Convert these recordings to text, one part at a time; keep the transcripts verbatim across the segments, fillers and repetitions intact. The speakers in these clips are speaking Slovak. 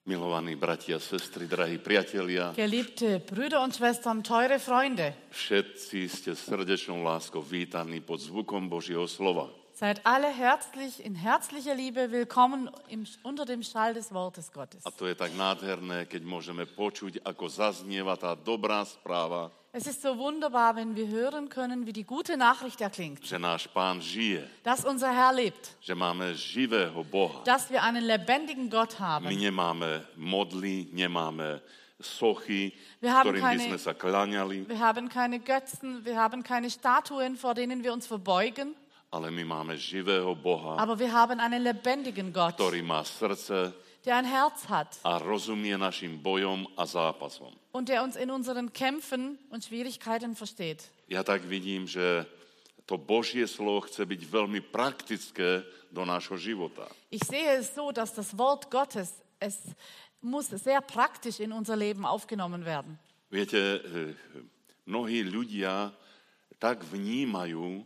Milovaní bratia, sestry, drahí priatelia, Geliebte Brüder und Schwestern, teure Freunde, všetci ste srdečnou láskou vítaní pod zvukom Božieho slova. seid alle herzlich, in herzlicher Liebe willkommen im, unter dem Schall des Wortes Gottes. A to je tak nádherné, keď môžeme počuť, ako zaznieva tá dobrá správa, Es ist so wunderbar, wenn wir hören können, wie die gute Nachricht erklingt, že náš Pán žije, dass unser Herr lebt, že máme živého Boha. dass wir einen lebendigen Gott My haben. nemáme modly, nemáme sochy, Wir haben ktorým by keine- sme sa kláňali, Wir haben keine Götzen, wir haben keine Statuen, vor denen wir uns verbeugen, ale my máme živého Boha, aber wir haben einen lebendigen Gott, ktorý má srdce der ein Herz hat a rozumie našim bojom a zápasom. und der uns in unseren Kämpfen und Schwierigkeiten versteht. Ja tak vidím, že to Božie slovo chce byť veľmi praktické do nášho života. Ich sehe es so, dass das Wort Gottes, es muss sehr praktisch in unser Leben aufgenommen werden. Viete, eh, mnohí ľudia tak vnímajú,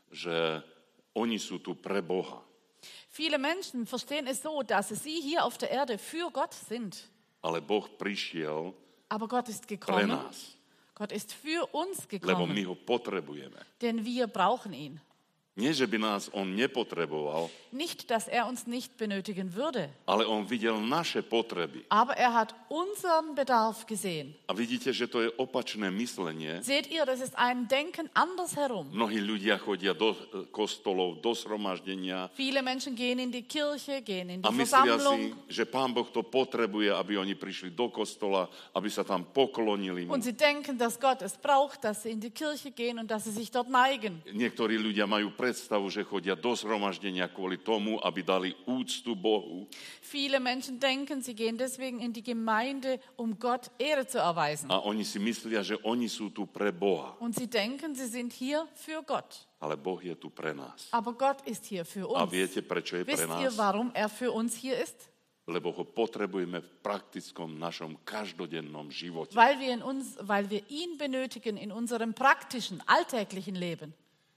že oni sú tu pre Boha. Viele Menschen verstehen es so, dass sie hier auf der Erde für Gott sind. Ale Boh prišiel Aber Gott ist pre gekommen. nás, Gott ist für uns lebo my gekommen, ho potrebujeme. denn wir brauchen ihn. Nie, že by nás on nepotreboval, Nicht, dass er uns nicht benötigen würde, ale on videl naše potreby. aber er hat unseren Bedarf gesehen. A vidíte, že to je opačné myslenie. Seht ihr, das ist ein Denken andersherum. Mnohí ľudia chodia do eh, kostolov, do zhromaždenia Viele Menschen gehen in die Kirche, gehen in a die myslia si, Versammlung že Pán Boh to potrebuje, aby oni prišli do kostola, aby sa tam poklonili mu. und sie denken, dass Gott es braucht, dass sie in die Kirche gehen und dass sie sich dort neigen. Niektorí ľudia majú predstavu, že chodia do zhromaždenia kvôli tomu, aby dali úctu Bohu. Viele Menschen denken, sie gehen deswegen in die Gemeinde, um Gott Ehre zu erweisen. A oni si myslia, že oni sú tu pre Boha. Und sie denken, sie sind hier für Gott. Ale Boh je tu pre nás. Aber Gott ist hier für A uns. viete, prečo je pre Wisst ihr, nás? warum er für uns hier ist? Lebo ho potrebujeme v praktickom našom každodennom živote. Weil wir, in uns, weil wir ihn benötigen in unserem praktischen, alltäglichen Leben.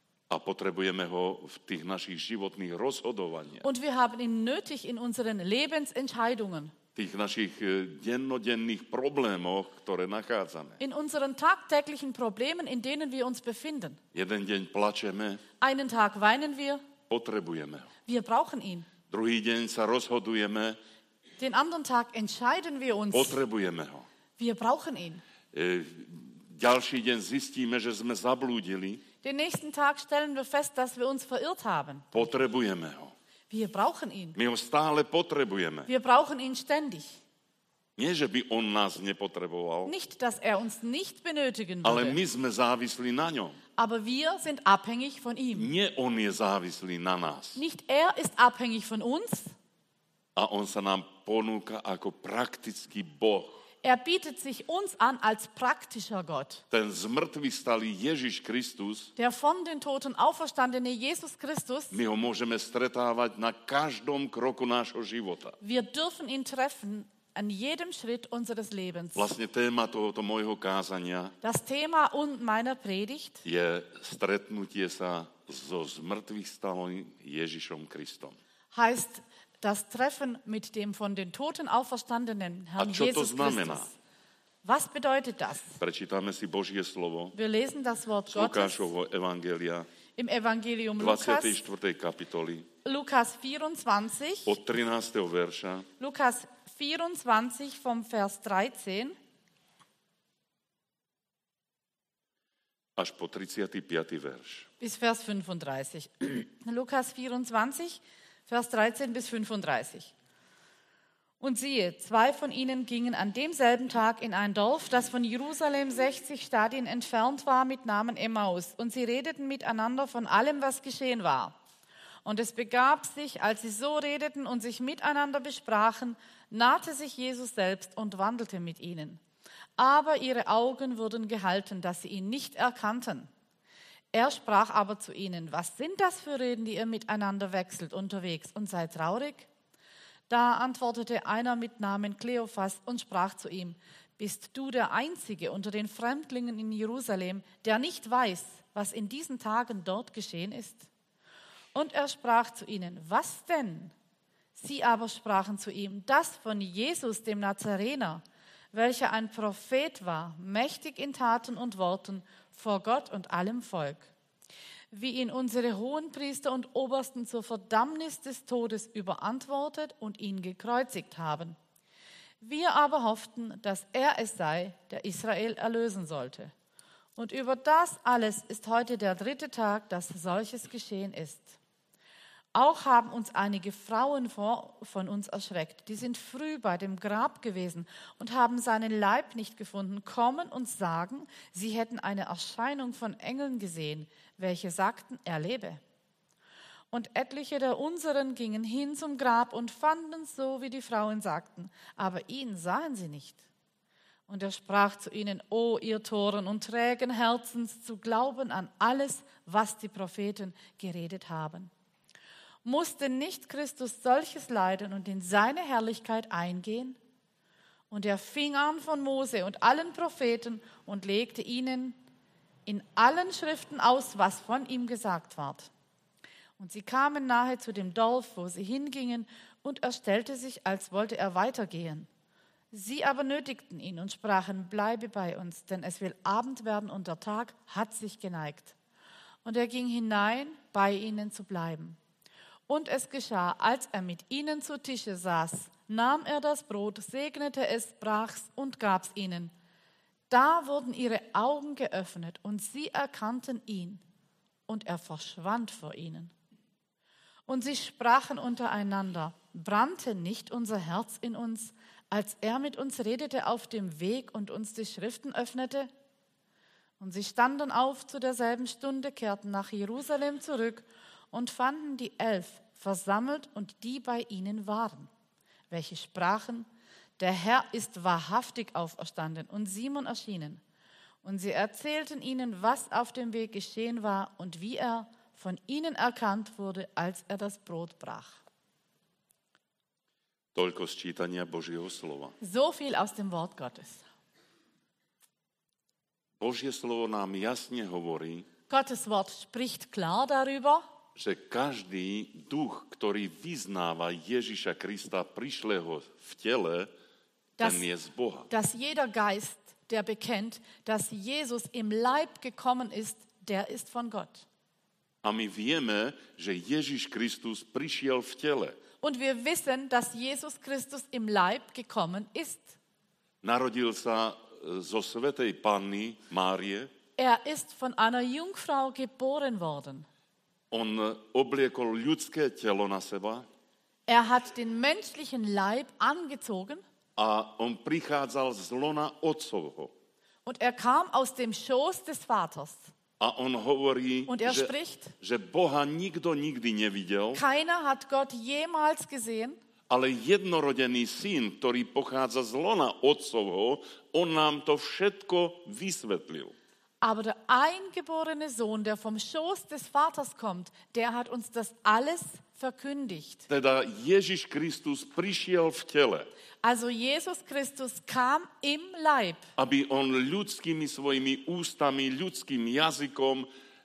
A potrebujeme ho v tých našich životných rozhodovaniach, Und wir haben ihn nötig in unseren Lebensentscheidungen, tých našich eh, dennodenných problémoch, ktoré nachádzame. in unseren tagtäglichen Problemen, in denen wir uns befinden. Jeden deň plačeme, Einen Tag weinen wir, potrebujeme ho. wir brauchen ihn. Druhý deň sa rozhodujeme, Den anderen Tag entscheiden wir uns, potrebujeme ho. wir brauchen ihn. E, ďalší deň zistíme, že sme zablúdili, Den nächsten Tag stellen wir fest, dass wir uns verirrt haben. potrebujeme ho. Wir brauchen ihn. My ho stále potrebujeme. Wir brauchen ihn ständig. Nie, že by on nás nepotreboval, Nicht, dass er uns nicht benötigen ale würde, my sme závislí na ňom. aber wir sind abhängig von ihm. Nie on je závislý na nás. Nicht er ist abhängig von uns, A on sa nám ponúka ako praktický Boh. er bietet sich uns an als praktischer Gott. Ten zmrtvý stalý Ježiš Kristus, Der von den Toten auferstandene Jesus Christus, my ho môžeme stretávať na každom kroku nášho života. wir dürfen ihn treffen an jedem Schritt unseres Lebens. Vlastne téma tohoto môjho kázania Das Thema und meiner Predigt je stretnutie sa so zmrtvých stalým Ježišom Kristom. heißt das Treffen mit dem von den Toten auferstandenen A Herrn čo to Jesus znamená? Christus. Was bedeutet das? Prečítame si Božie slovo Wir lesen das Wort z Gottes Lukášovho evangelia im Evangelium Lukas, dvadsiatej štvrtej kapitoly Lukas vierundzwanzig, od trinásteho verša Lukas vierundzwanzig vom Vers dreizehn až po tridsiaty piaty verš. bis Vers fünfunddreißig. Lukas vierundzwanzig, Vers dreizehn bis fünfunddreißig. Und siehe, zwei von ihnen gingen an demselben Tag in ein Dorf, das von Jerusalem sechzig Stadien entfernt war, mit Namen Emmaus. Und sie redeten miteinander von allem, was geschehen war. Und es begab sich, als sie so redeten und sich miteinander besprachen, nahte sich Jesus selbst und wandelte mit ihnen. Aber ihre Augen wurden gehalten, dass sie ihn nicht erkannten. Er sprach aber zu ihnen: Was sind das für Reden, die ihr miteinander wechselt unterwegs, und seid traurig? Da antwortete einer mit Namen Kleophas und sprach zu ihm: Bist du der Einzige unter den Fremdlingen in Jerusalem, der nicht weiß, was in diesen Tagen dort geschehen ist? Und er sprach zu ihnen: Was denn? Sie aber sprachen zu ihm: Das von Jesus, dem Nazarener, welcher ein Prophet war, mächtig in Taten und Worten vor Gott und allem Volk, wie ihn unsere Hohenpriester und Obersten zur Verdammnis des Todes überantwortet und ihn gekreuzigt haben. Wir aber hofften, dass er es sei, der Israel erlösen sollte. Und über das alles ist heute der dritte Tag, dass solches geschehen ist. Auch haben uns einige Frauen von uns erschreckt. Die sind früh bei dem Grab gewesen und haben seinen Leib nicht gefunden, kommen und sagen, sie hätten eine Erscheinung von Engeln gesehen, welche sagten, er lebe. Und etliche der unseren gingen hin zum Grab und fanden es so, wie die Frauen sagten, aber ihn sahen sie nicht. Und er sprach zu ihnen: O ihr Toren und trägen Herzens, zu glauben an alles, was die Propheten geredet haben. Musste nicht Christus solches leiden und in seine Herrlichkeit eingehen? Und er fing an von Mose und allen Propheten und legte ihnen in allen Schriften aus, was von ihm gesagt ward. Und sie kamen nahe zu dem Dorf, wo sie hingingen, und er stellte sich, als wollte er weitergehen. Sie aber nötigten ihn und sprachen: Bleibe bei uns, denn es will Abend werden und der Tag hat sich geneigt. Und er ging hinein, bei ihnen zu bleiben. Und es geschah, als er mit ihnen zu Tische saß, nahm er das Brot, segnete es, brach's und gab's ihnen. Da wurden ihre Augen geöffnet und sie erkannten ihn, und er verschwand vor ihnen. Und sie sprachen untereinander: Brannte nicht unser Herz in uns, als er mit uns redete auf dem Weg und uns die Schriften öffnete? Und sie standen auf zu derselben Stunde, kehrten nach Jerusalem zurück und fanden die Elf versammelt und die bei ihnen waren, welche sprachen: Der Herr ist wahrhaftig auferstanden und Simon erschienen. Und sie erzählten ihnen, was auf dem Weg geschehen war und wie er von ihnen erkannt wurde, als er das Brot brach. Toľko z čítania Božieho slova. So viel aus dem Wort Gottes. Božie slovo nám jasne hovorí, Gottes Wort spricht klar darüber, že každý duch, ktorý vyznáva Ježiša Krista prišlého v tele, dass, ten je z Boha. dass jeder Geist, der bekennt, dass Jesus im Leib gekommen ist, der ist von Gott. A my vieme, že Ježiš Kristus prišiel v tele. Und wir wissen, dass Jesus Christus im Leib gekommen ist. Narodil sa zo svätej Panny Márie. Er ist von einer Jungfrau geboren worden. On obliekol ľudské telo na seba. Er hat den menschlichen Leib angezogen. A on prichádzal z lona otcovho. Und er kam aus dem Schoß des Vaters. A on hovorí, Und er že, spricht, že Boha nikto nikdy nevidel, keiner hat Gott jemals gesehen, ale jednorodený syn, ktorý pochádza z lona otcovho, on nám to všetko vysvetlil. aber der eingeborene Sohn, der vom Schoß des Vaters kommt, der hat uns das alles verkündigt. Teda Ježiš Kristus prišiel v tele, Also Jesus Christus kam im Leib, aby on ľudskými svojimi ústami, ľudským jazykom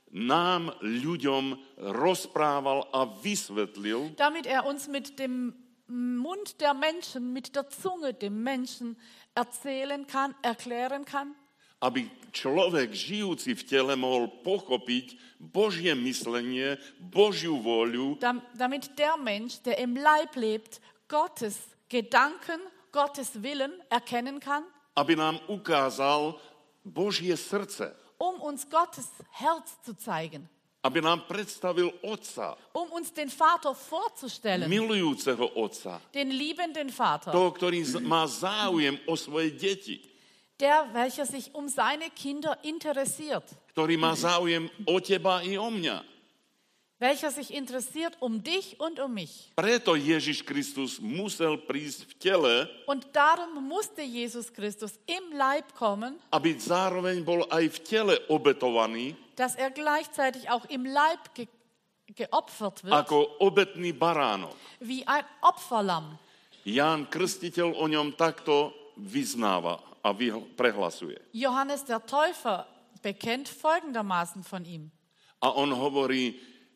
nám, ľuďom, rozprával a vysvetlil, damit er uns mit dem Mund der Menschen, mit der Zunge dem Menschen erzählen kann, erklären kann, aby človek žijúci v tele mohol pochopiť Božie myslenie, Božiu vôľu, damit der Mensch, der im Leib lebt, Gottes Gedanken, Gottes Willen erkennen kann, aby nám ukázal Božie srdce, um uns Gottes Herz zu zeigen, aby nám predstavil Otca, um uns den Vater vorzustellen, milujúceho Otca, den liebenden Vater, toho, ktorý má záujem o svoje deti, der, welcher sich um seine Kinder interessiert, ktorý má záujem o teba i o mňa. welcher sich interessiert um dich und um mich. Preto Ježiš Kristus musel prísť v tele, Und darum musste Jesus Christus im Leib kommen, aby zároveň bol aj v tele obetovaný, dass er gleichzeitig auch im Leib ge geopfert wird, ako obetný baránok. wie ein Opferlamm. Ján Krstiteľ o ňom takto vyznáva a prehlasuje. Johannes der Täufer bekennt folgendermaßen von ihm. A on hovorí,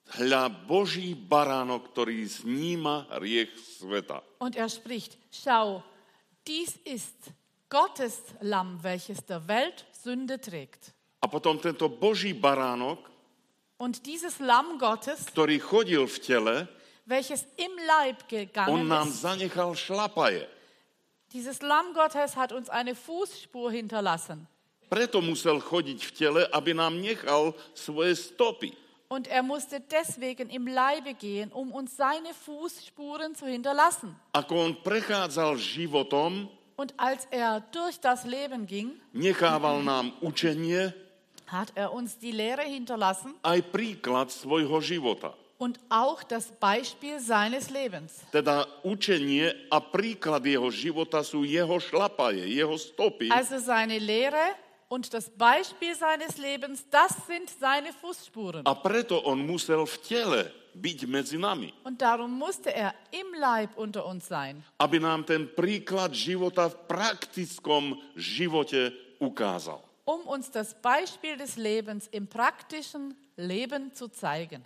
hľa Boží baránok, ktorý sníma hriech sveta. Und er spricht, schau, dies ist Gottes Lamm, welches der Welt Sünde trägt. A potom tento Boží baránok, Und dieses Lamm Gottes, ktorý chodil v tele, welches im Leib on gegangen nám ist, zanechal šlapaje. dieses Lamm Gottes hat uns eine Fußspur hinterlassen. Preto musel chodiť v tele, aby nám nechal svoje stopy. Und er musste deswegen im Leibe gehen, um uns seine Fußspuren zu hinterlassen. Ako on prechádzal životom, Und als er durch das Leben ging, nechával nám učenie, hat er uns die Lehre hinterlassen aj príklad svojho života. und auch das Beispiel seines Lebens. Teda učenie a príklad jeho života sú jeho šlapaje, jeho stopy. Also seine Lehre und das Beispiel seines Lebens, das sind seine Fußspuren. A preto on musel v tele byť medzi nami. Und darum musste er im Leib unter uns sein, Aby nám ten príklad života v praktickom živote ukázal. um uns das Beispiel des Lebens im praktischen Leben zu zeigen.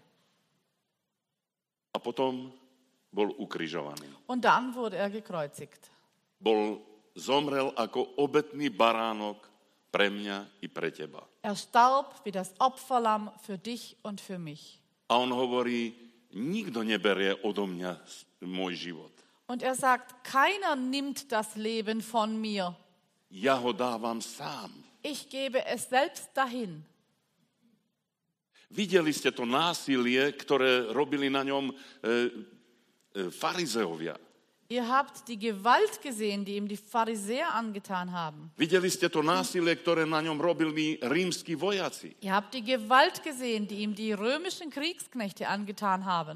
A potom bol ukrižovaný. Und dann wurde er gekreuzigt. Bol, zomrel ako obetný baránok pre mňa i pre teba. Er starb wie das Opferlamm für dich und für mich. A on hovorí, nikto neberie odo mňa môj život. Und er sagt, keiner nimmt das Leben von mir. Ja ho dávam sám. Ich gebe es selbst dahin. Videli ste to násilie, ktoré robili na ňom e, e, farizeovia. Ihr habt die Gewalt gesehen, die ihm die Pharisäer angetan haben. Videli ste to násilie, ktoré na ňom robili rímski vojaci. Ihr habt die Gewalt gesehen, die ihm die römischen Kriegsknechte angetan haben.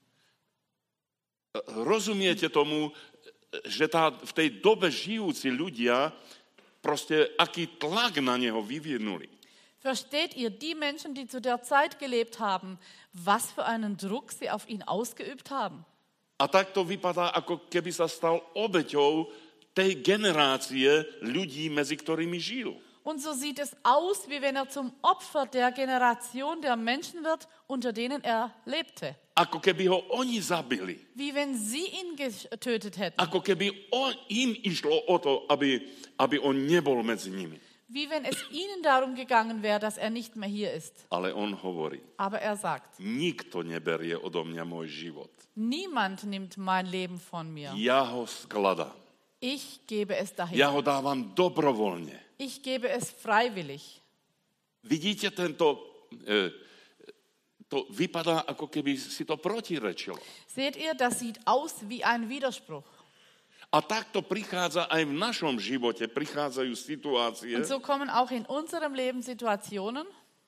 Rozumiete tomu, že tá, v tej dobe žijúci ľudia proste aký tlak na neho vyvinuli. Versteht ihr, die Menschen, die zu der Zeit gelebt haben, was für einen Druck sie auf ihn ausgeübt haben? A tak to vypadá, ako keby sa stal obeťou tej generácie ľudí, medzi ktorými žil. Und so sieht es aus, wie wenn er zum Opfer der Generation der Menschen wird, unter denen er lebte. Ako keby ho oni zabili. Wie wenn sie ihn getötet hätten. Ako keby on, im išlo o to, aby, aby on nebol medzi nimi. Wie wenn es ihnen darum gegangen wäre, dass er nicht mehr hier ist. Ale on hovorí, Aber er sagt, nikto neberie odo mňa môj život. niemand nimmt mein Leben von mir. Ja ho skladám. Ich gebe es dahin. Ja ho dávam dobrovoľne. Ich gebe es freiwillig. Vidíte tento... E, to vypadá, ako keby si to protirečilo. Seht ihr, das sieht aus wie ein Widerspruch. A takto prichádza aj v našom živote, prichádzajú situácie, Und so kommen auch in unserem Leben Situationen,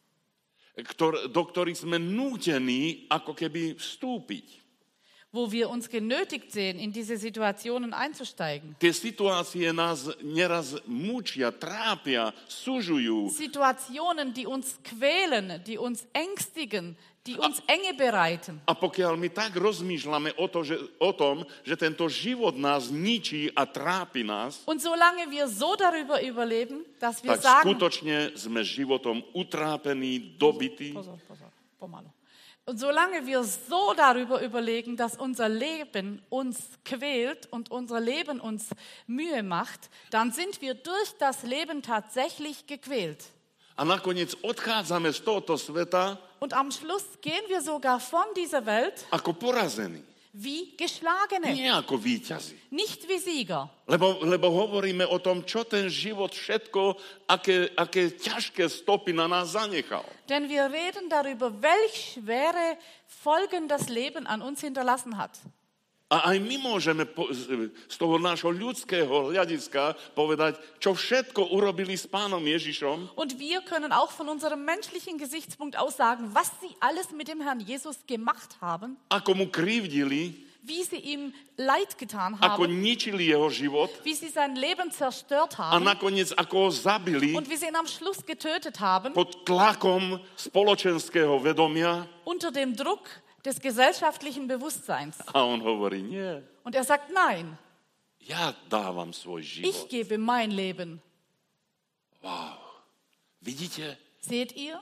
ktor, do ktorých sme nútení ako keby vstúpiť. wo wir uns genötigt sehen, in diese Situationen einzusteigen. Tie situácie nás neraz mučia, trápia, sužujú. Situationen, die uns quälen, die uns ängstigen, die uns Enge bereiten. A pokiaľ my tak rozmýšľame o, to, že, o tom, že tento život nás ničí a trápi nás, Und solange wir so darüber überleben, dass wir tak sagen, skutočne sme životom utrápení, dobití. Pass auf, pass auf, pomalo. Und solange wir so darüber überlegen, dass unser Leben uns quält und unser Leben uns Mühe macht, dann sind wir durch das Leben tatsächlich gequält. A nakoniec odchádzame z tohoto sveta Und am Schluss gehen wir sogar von dieser Welt ako porazení. wie Geschlagene, Nie ako víťazi. nicht wie Sieger. Lebo, lebo hovoríme o tom, čo ten život všetko, aké, aké ťažké stopy na nás zanechal. Denn wir reden darüber, welch schwere Folgen das Leben an uns hinterlassen hat. A aj my môžeme po, z, z toho nášho ľudského hľadiska povedať, čo všetko urobili s Pánom Ježišom. Und wir können auch von unserem menschlichen Gesichtspunkt aus sagen, was sie alles mit dem Herrn Jesus gemacht haben, Ako mu krivdili, wie sie ihm Leid getan ako haben, ničili jeho život wie sie sein Leben zerstört a haben nakoniec ako ho zabili und wie sie ihn am Schluss getötet haben, pod tlakom spoločenského vedomia. unter dem Druck des gesellschaftlichen Bewusstseins. A on hovorí, nie, Und er sagt, nein, ja dávam svoj ich život. gebe mein Leben. Wow. Vidíte? Seht ihr?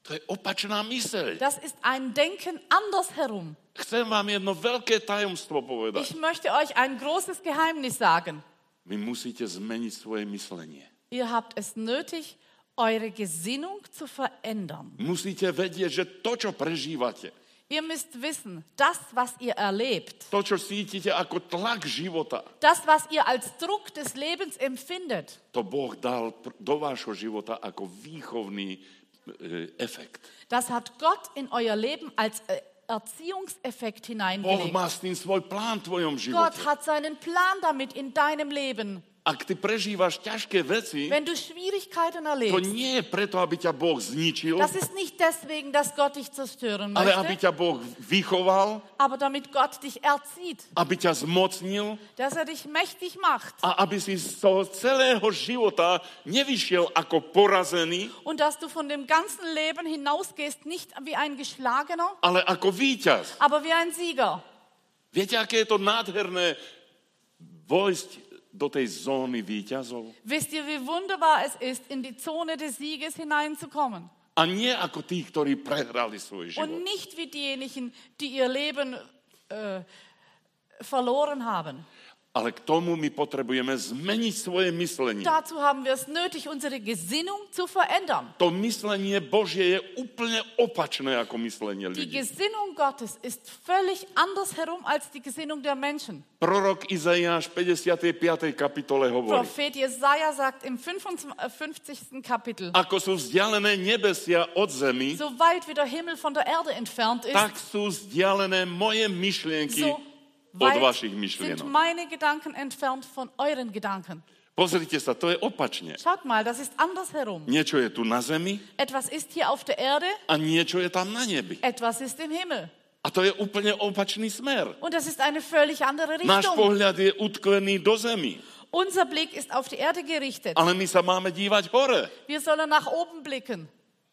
To je opačná myseľ. Das ist ein Denken andersherum. Chcem vám jedno veľké tajomstvo povedať. Ich möchte euch ein großes Geheimnis sagen. Vy musíte zmeniť svoje myslenie. Ihr habt es nötig, eure Gesinnung zu verändern. Musíte vedieť, že to, čo prežívate, Ihr müsst wissen, das, was ihr erlebt, to, čo cítite ako tlak života, das, was ihr als Druck des Lebens empfindet, to Boh dal pr- do vášho života ako výchovný e, efekt. das hat Gott in euer Leben als äh, Erziehungseffekt Boh hineingelegt. má s tým svoj plán v tvojom Gott živote. hat seinen Plan damit in deinem Leben. Ak ty prežívaš ťažké veci, Wenn du Schwierigkeiten to erlebst, nie je preto, aby ťa Boh zničil, das ist nicht deswegen, dass Gott dich zerstören ale aby möchte, ťa Boh vychoval, aber damit Gott dich erzieht, aby ťa zmocnil dass er dich mächtig macht a aby si z toho celého života nevyšiel ako porazený, und dass du von dem ganzen Leben hinausgehst, nicht wie ein Geschlagener, ale ako víťaz. aber wie ein Sieger. Viete, aké je to nádherné vojsť do tej zóny víťazov? Wisst ihr, wie wunderbar es ist, in die Zone des Sieges hineinzukommen? A nie ako tí, ktorí prehrali svoj život. Und nicht wie diejenigen, die ihr Leben äh, verloren haben. Ale k tomu my potrebujeme zmeniť svoje myslenie. Dazu haben wir es nötig, unsere Gesinnung zu verändern. To myslenie Božie je úplne opačné ako myslenie Die ľudí. Gesinnung Gottes ist völlig andersherum als die Gesinnung der Menschen. Prorok Izaiáš v päťdesiatej piatej kapitole hovorí: Prophet Jesaja sagt im fünfundfünfzigsten Kapitel, Ako sú vzdialené nebesia od zemi, so weit wie der Himmel von der Erde entfernt ist, tak sú vzdialené moje myšlienky so od weit vašich sind myšlienok. meine Gedanken entfernt von euren Gedanken. Pozrite sa, to je opačne. Schaut mal, das ist andersherum. Niečo je tu na zemi Etwas ist hier auf der Erde, a niečo je tam na nebi. etwas ist im Himmel. A to je úplne opačný smer. Und das ist eine völlig andere Náš Richtung. pohľad je utkvený do zemi, Unser Blick ist auf die Erde gerichtet. ale my sa máme dívať hore. Wir sollen nach oben blicken.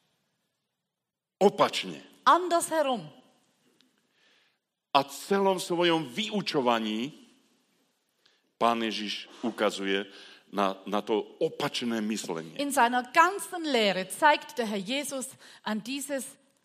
Opačne. Andersherum. A celom svojom vyučovaní Pán Ježiš ukazuje na, na to opačné myslenie. In seiner ganzen Lehre zeigt der Herr Jesus an dieses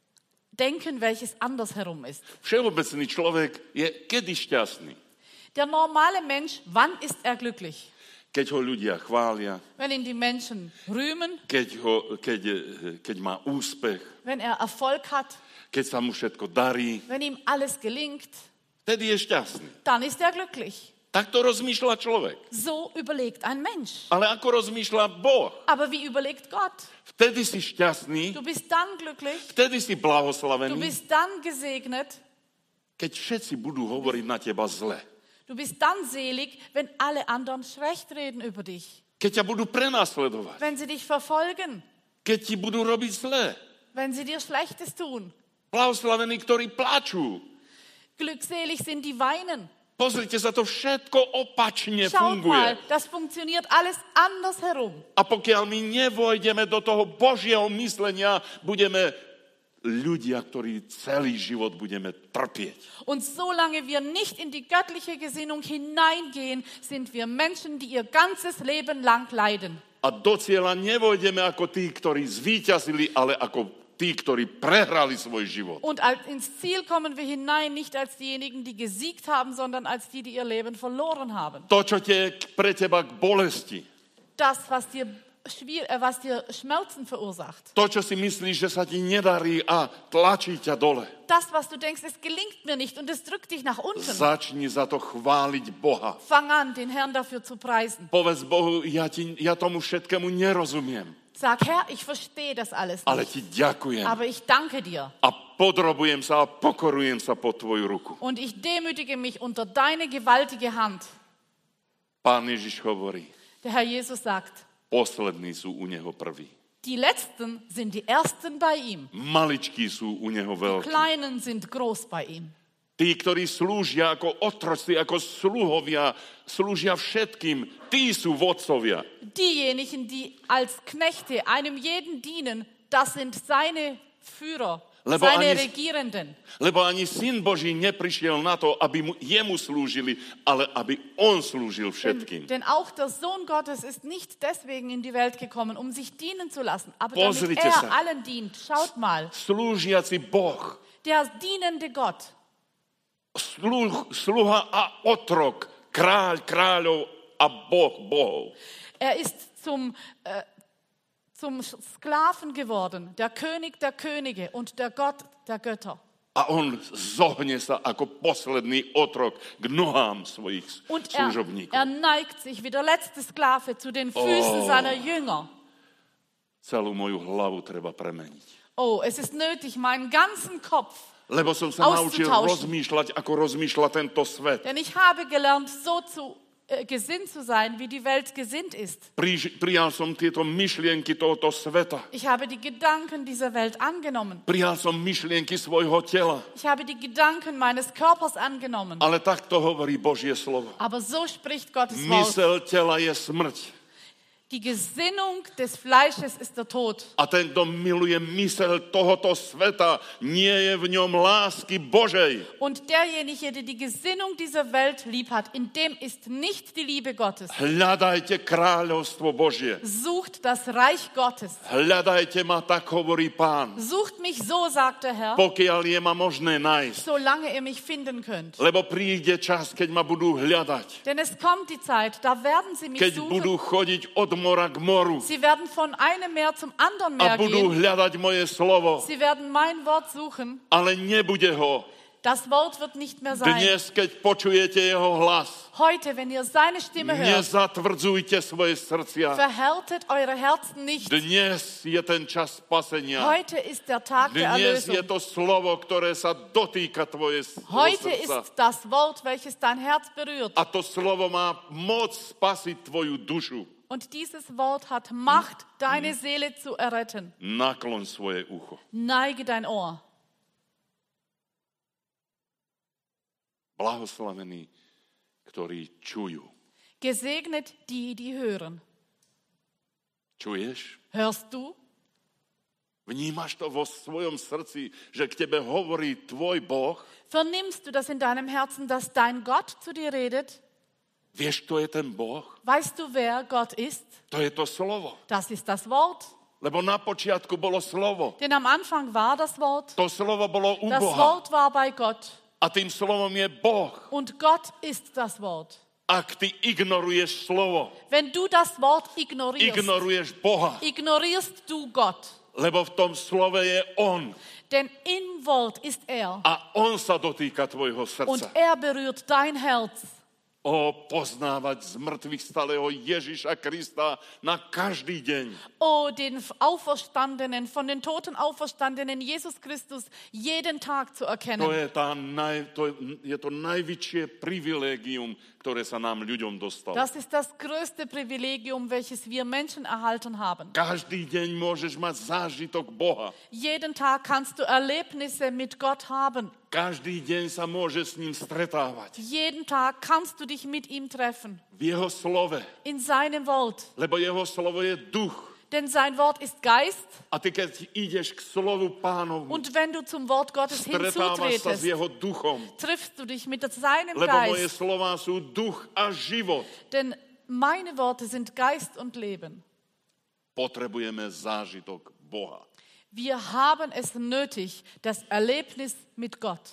Denken, welches andersherum ist. Všeobecný človek je kedy šťastný? Der normale Mensch, wann ist er glücklich? Keď ho ľudia chvália, Wenn ihn die Menschen rühmen, keď, ho, keď, keď má úspech, wenn er Erfolg hat, keď sa mu všetko darí, wenn ihm alles gelingt, vtedy je šťastný. dann ist er glücklich. Takto rozmýšľa človek. So überlegt ein Mensch. Ale ako rozmýšľa Boh? Aber wie überlegt Gott? Vtedy si šťastný, Du bist dann glücklich, vtedy si du blahoslavený, bist dann gesegnet, keď všetci budú hovoriť na teba zle. du bist dann selig, wenn alle anderen schlecht reden über dich, Keď ťa budú prenasledovať. wenn sie dich verfolgen, Keď ti budú robiť zle. wenn sie dir Schlechtes tun. Blahoslavení, ktorí plačú. Glückselig sind die weinen. Pozrite sa, to všetko opačne Schaut mal, funguje. das funktioniert alles andersherum. A pokiaľ my nevojdeme do toho Božieho myslenia, budeme ľudia, ktorí celý život budeme trpieť. Und solange wir nicht in die göttliche Gesinnung hineingehen, sind wir Menschen, die ihr ganzes Leben lang leiden. A do cieľa nevojdeme ako tí, ktorí zvíťazili, ale ako tí, ktorí prehrali svoj život. Und als, ins Ziel kommen wir hinein, nicht als diejenigen, die gesiegt haben, sondern als die, die ihr Leben verloren haben. To, čo tie pre teba k bolesti, Das, was dir, schwier- äh, was dir Schmerzen verursacht. to, čo si myslíš, že sa ti nedarí a tlačí ťa dole, Das, was du denkst, es gelingt mir nicht und es drückt dich nach unten. začni za to chváliť Boha. Fang an, den Herrn dafür zu preisen. Povedz Bohu, ja, ti, ja tomu všetkému nerozumiem, Sag, Herr, ich verstehe das alles ale nicht, ti ďakujem aber ich danke dir. a podrobujem sa a pokorujem sa pod tvoju ruku. Und ich demütige mich unter deine gewaltige Hand. Pán Ježiš hovorí, Der Herr Jesus sagt, poslední sú u neho prví. die Letzten sind die Ersten bei ihm. Maličkí sú u neho Die veľkí. Kleinen sind groß bei ihm. Tí, ktorí slúžia ako otroci, ako sluhovia, slúžia všetkým, tí sú vodcovia. Diejenigen, die als Knechte einem jeden dienen, das sind seine Führer. Lebo seine ani, Regierenden. lebo ani Syn Boží neprišiel na to, aby mu, jemu slúžili, ale aby on slúžil všetkým. Denn, denn auch der Sohn Gottes ist nicht deswegen in die Welt gekommen, um sich dienen zu lassen, aber Pozrite damit er sa. allen dient. Schaut mal, Slúžiaci Boh, der dienende Gott, sluh, sluha a otrok, kráľ kráľov a Boh bohov. er ist zum, äh, zum Sklaven geworden, der König der Könige und der Gott der Götter. A on zohne sa ako posledný otrok k nohám svojich Und er, služobníkov. er neigt sich wie der letzte Sklave zu den Füßen Oh. seiner Jünger. Celú moju hlavu treba premeniť. Oh, es ist nötig, meinen ganzen Kopf. Lebo som sa naučil Auszutauschen. rozmýšľať, ako rozmýšľa tento svet. Denn ich habe gelernt, so zu, äh, gesinnt zu sein, wie die Welt gesinnt ist. Pri, prijal som tieto myšlienky tohoto sveta. Ich habe die Gedanken dieser Welt angenommen. Prijal som myšlienky svojho tela. Ich habe die Gedanken meines Körpers angenommen. Ale takto hovorí Božie slovo. Aber so spricht Gottes Wort. Mysel tela je smrť. Die Gesinnung des Fleisches ist der Tod. A ten, kto miluje mysel tohoto sveta, nie je v ňom lásky Božej. Und derjenige, der die Gesinnung dieser Welt lieb hat, in dem ist nicht die Liebe Gottes. Hľadajte kráľovstvo Božie. Sucht das Reich Gottes. Hľadajte ma, tak hovorí Pán. Sucht mich so, sagt der Herr, Pokiaľ je ma možné nájsť. solange ihr mich finden könnt. Lebo príde čas, keď ma budú hľadať. Denn es kommt die Zeit, da werden sie mich Keď suchen. budú chodiť od mora k moru. Sie werden von einem Meer zum anderen A Meer budú gehen. hľadať moje slovo. Sie werden mein Wort suchen. Ale nebude ho. Das Wort wird nicht mehr sein. Dnes, keď počujete jeho hlas, Heute, wenn ihr seine Stimme hört, nezatvrdzujte svoje srdcia. verhärtet eure Herzen nicht. Dnes je ten čas spasenia. Heute ist der Tag der Dnes je Erlösung. to slovo, ktoré sa dotýka tvoje Heute srdca. ist das Wort, welches dein Herz berührt. A to slovo má moc spasiť tvoju dušu. Und dieses Wort hat Macht, deine Seele zu erretten. Nakloň svoje ucho. Neige dein Ohr. Blahoslavení, ktorí čujú. Gesegnet die, die hören. Čuješ? Hörst du? Vnímaš to vo svojom srdci, že k tebe hovorí tvoj Boh? Vernimmst du das in deinem Herzen, dass dein Gott zu dir redet? Vieš, kto je ten Boh? Weißt du, wer Gott ist? To je to slovo. Das ist das Wort. Lebo na počiatku bolo slovo. Denn am Anfang war das Wort. To slovo bolo u Das Boha. Wort war bei Gott. A tým slovom je Boh. Und Gott ist das Wort. Ak ty ignoruješ slovo, Wenn du das Wort ignorierst, ignoruješ Boha. ignorierst du Gott. Lebo v tom slove je On. Denn im Wort ist er. A On sa dotýka tvojho Und srdca. er berührt dein Herz. O, poznávať z mŕtvych stalého Ježiša Krista na každý deň. Oh, den Auferstandenen, von den Toten Auferstandenen Jesus Christus jeden Tag zu To erkennen. je, tá naj, to, je to najväčšie privilégium, ktoré sa nám ľuďom dostalo. Das ist das größte Privilegium, welches wir Menschen erhalten haben. Každý deň môžeš mať zážitok Boha. Jeden Tag kannst du Erlebnisse mit Gott haben. Každý deň sa môže s ním stretávať. Jeden Tag kannst du dich mit ihm treffen. V jeho slove. In seinem Wort. Lebo jeho slovo je duch. Denn sein Wort ist Geist. A ty keď ideš k slovu Pánovmu, Und wenn du zum Wort Gottes stretávaš sa s hinzutretest, jeho duchom. triffst du dich mit seinem Lebo moje Geist. slová sú duch a život. Denn meine Worte sind Geist und Leben. Potrebujeme zážitok Boha. Wir haben es nötig, das Erlebnis mit Gott.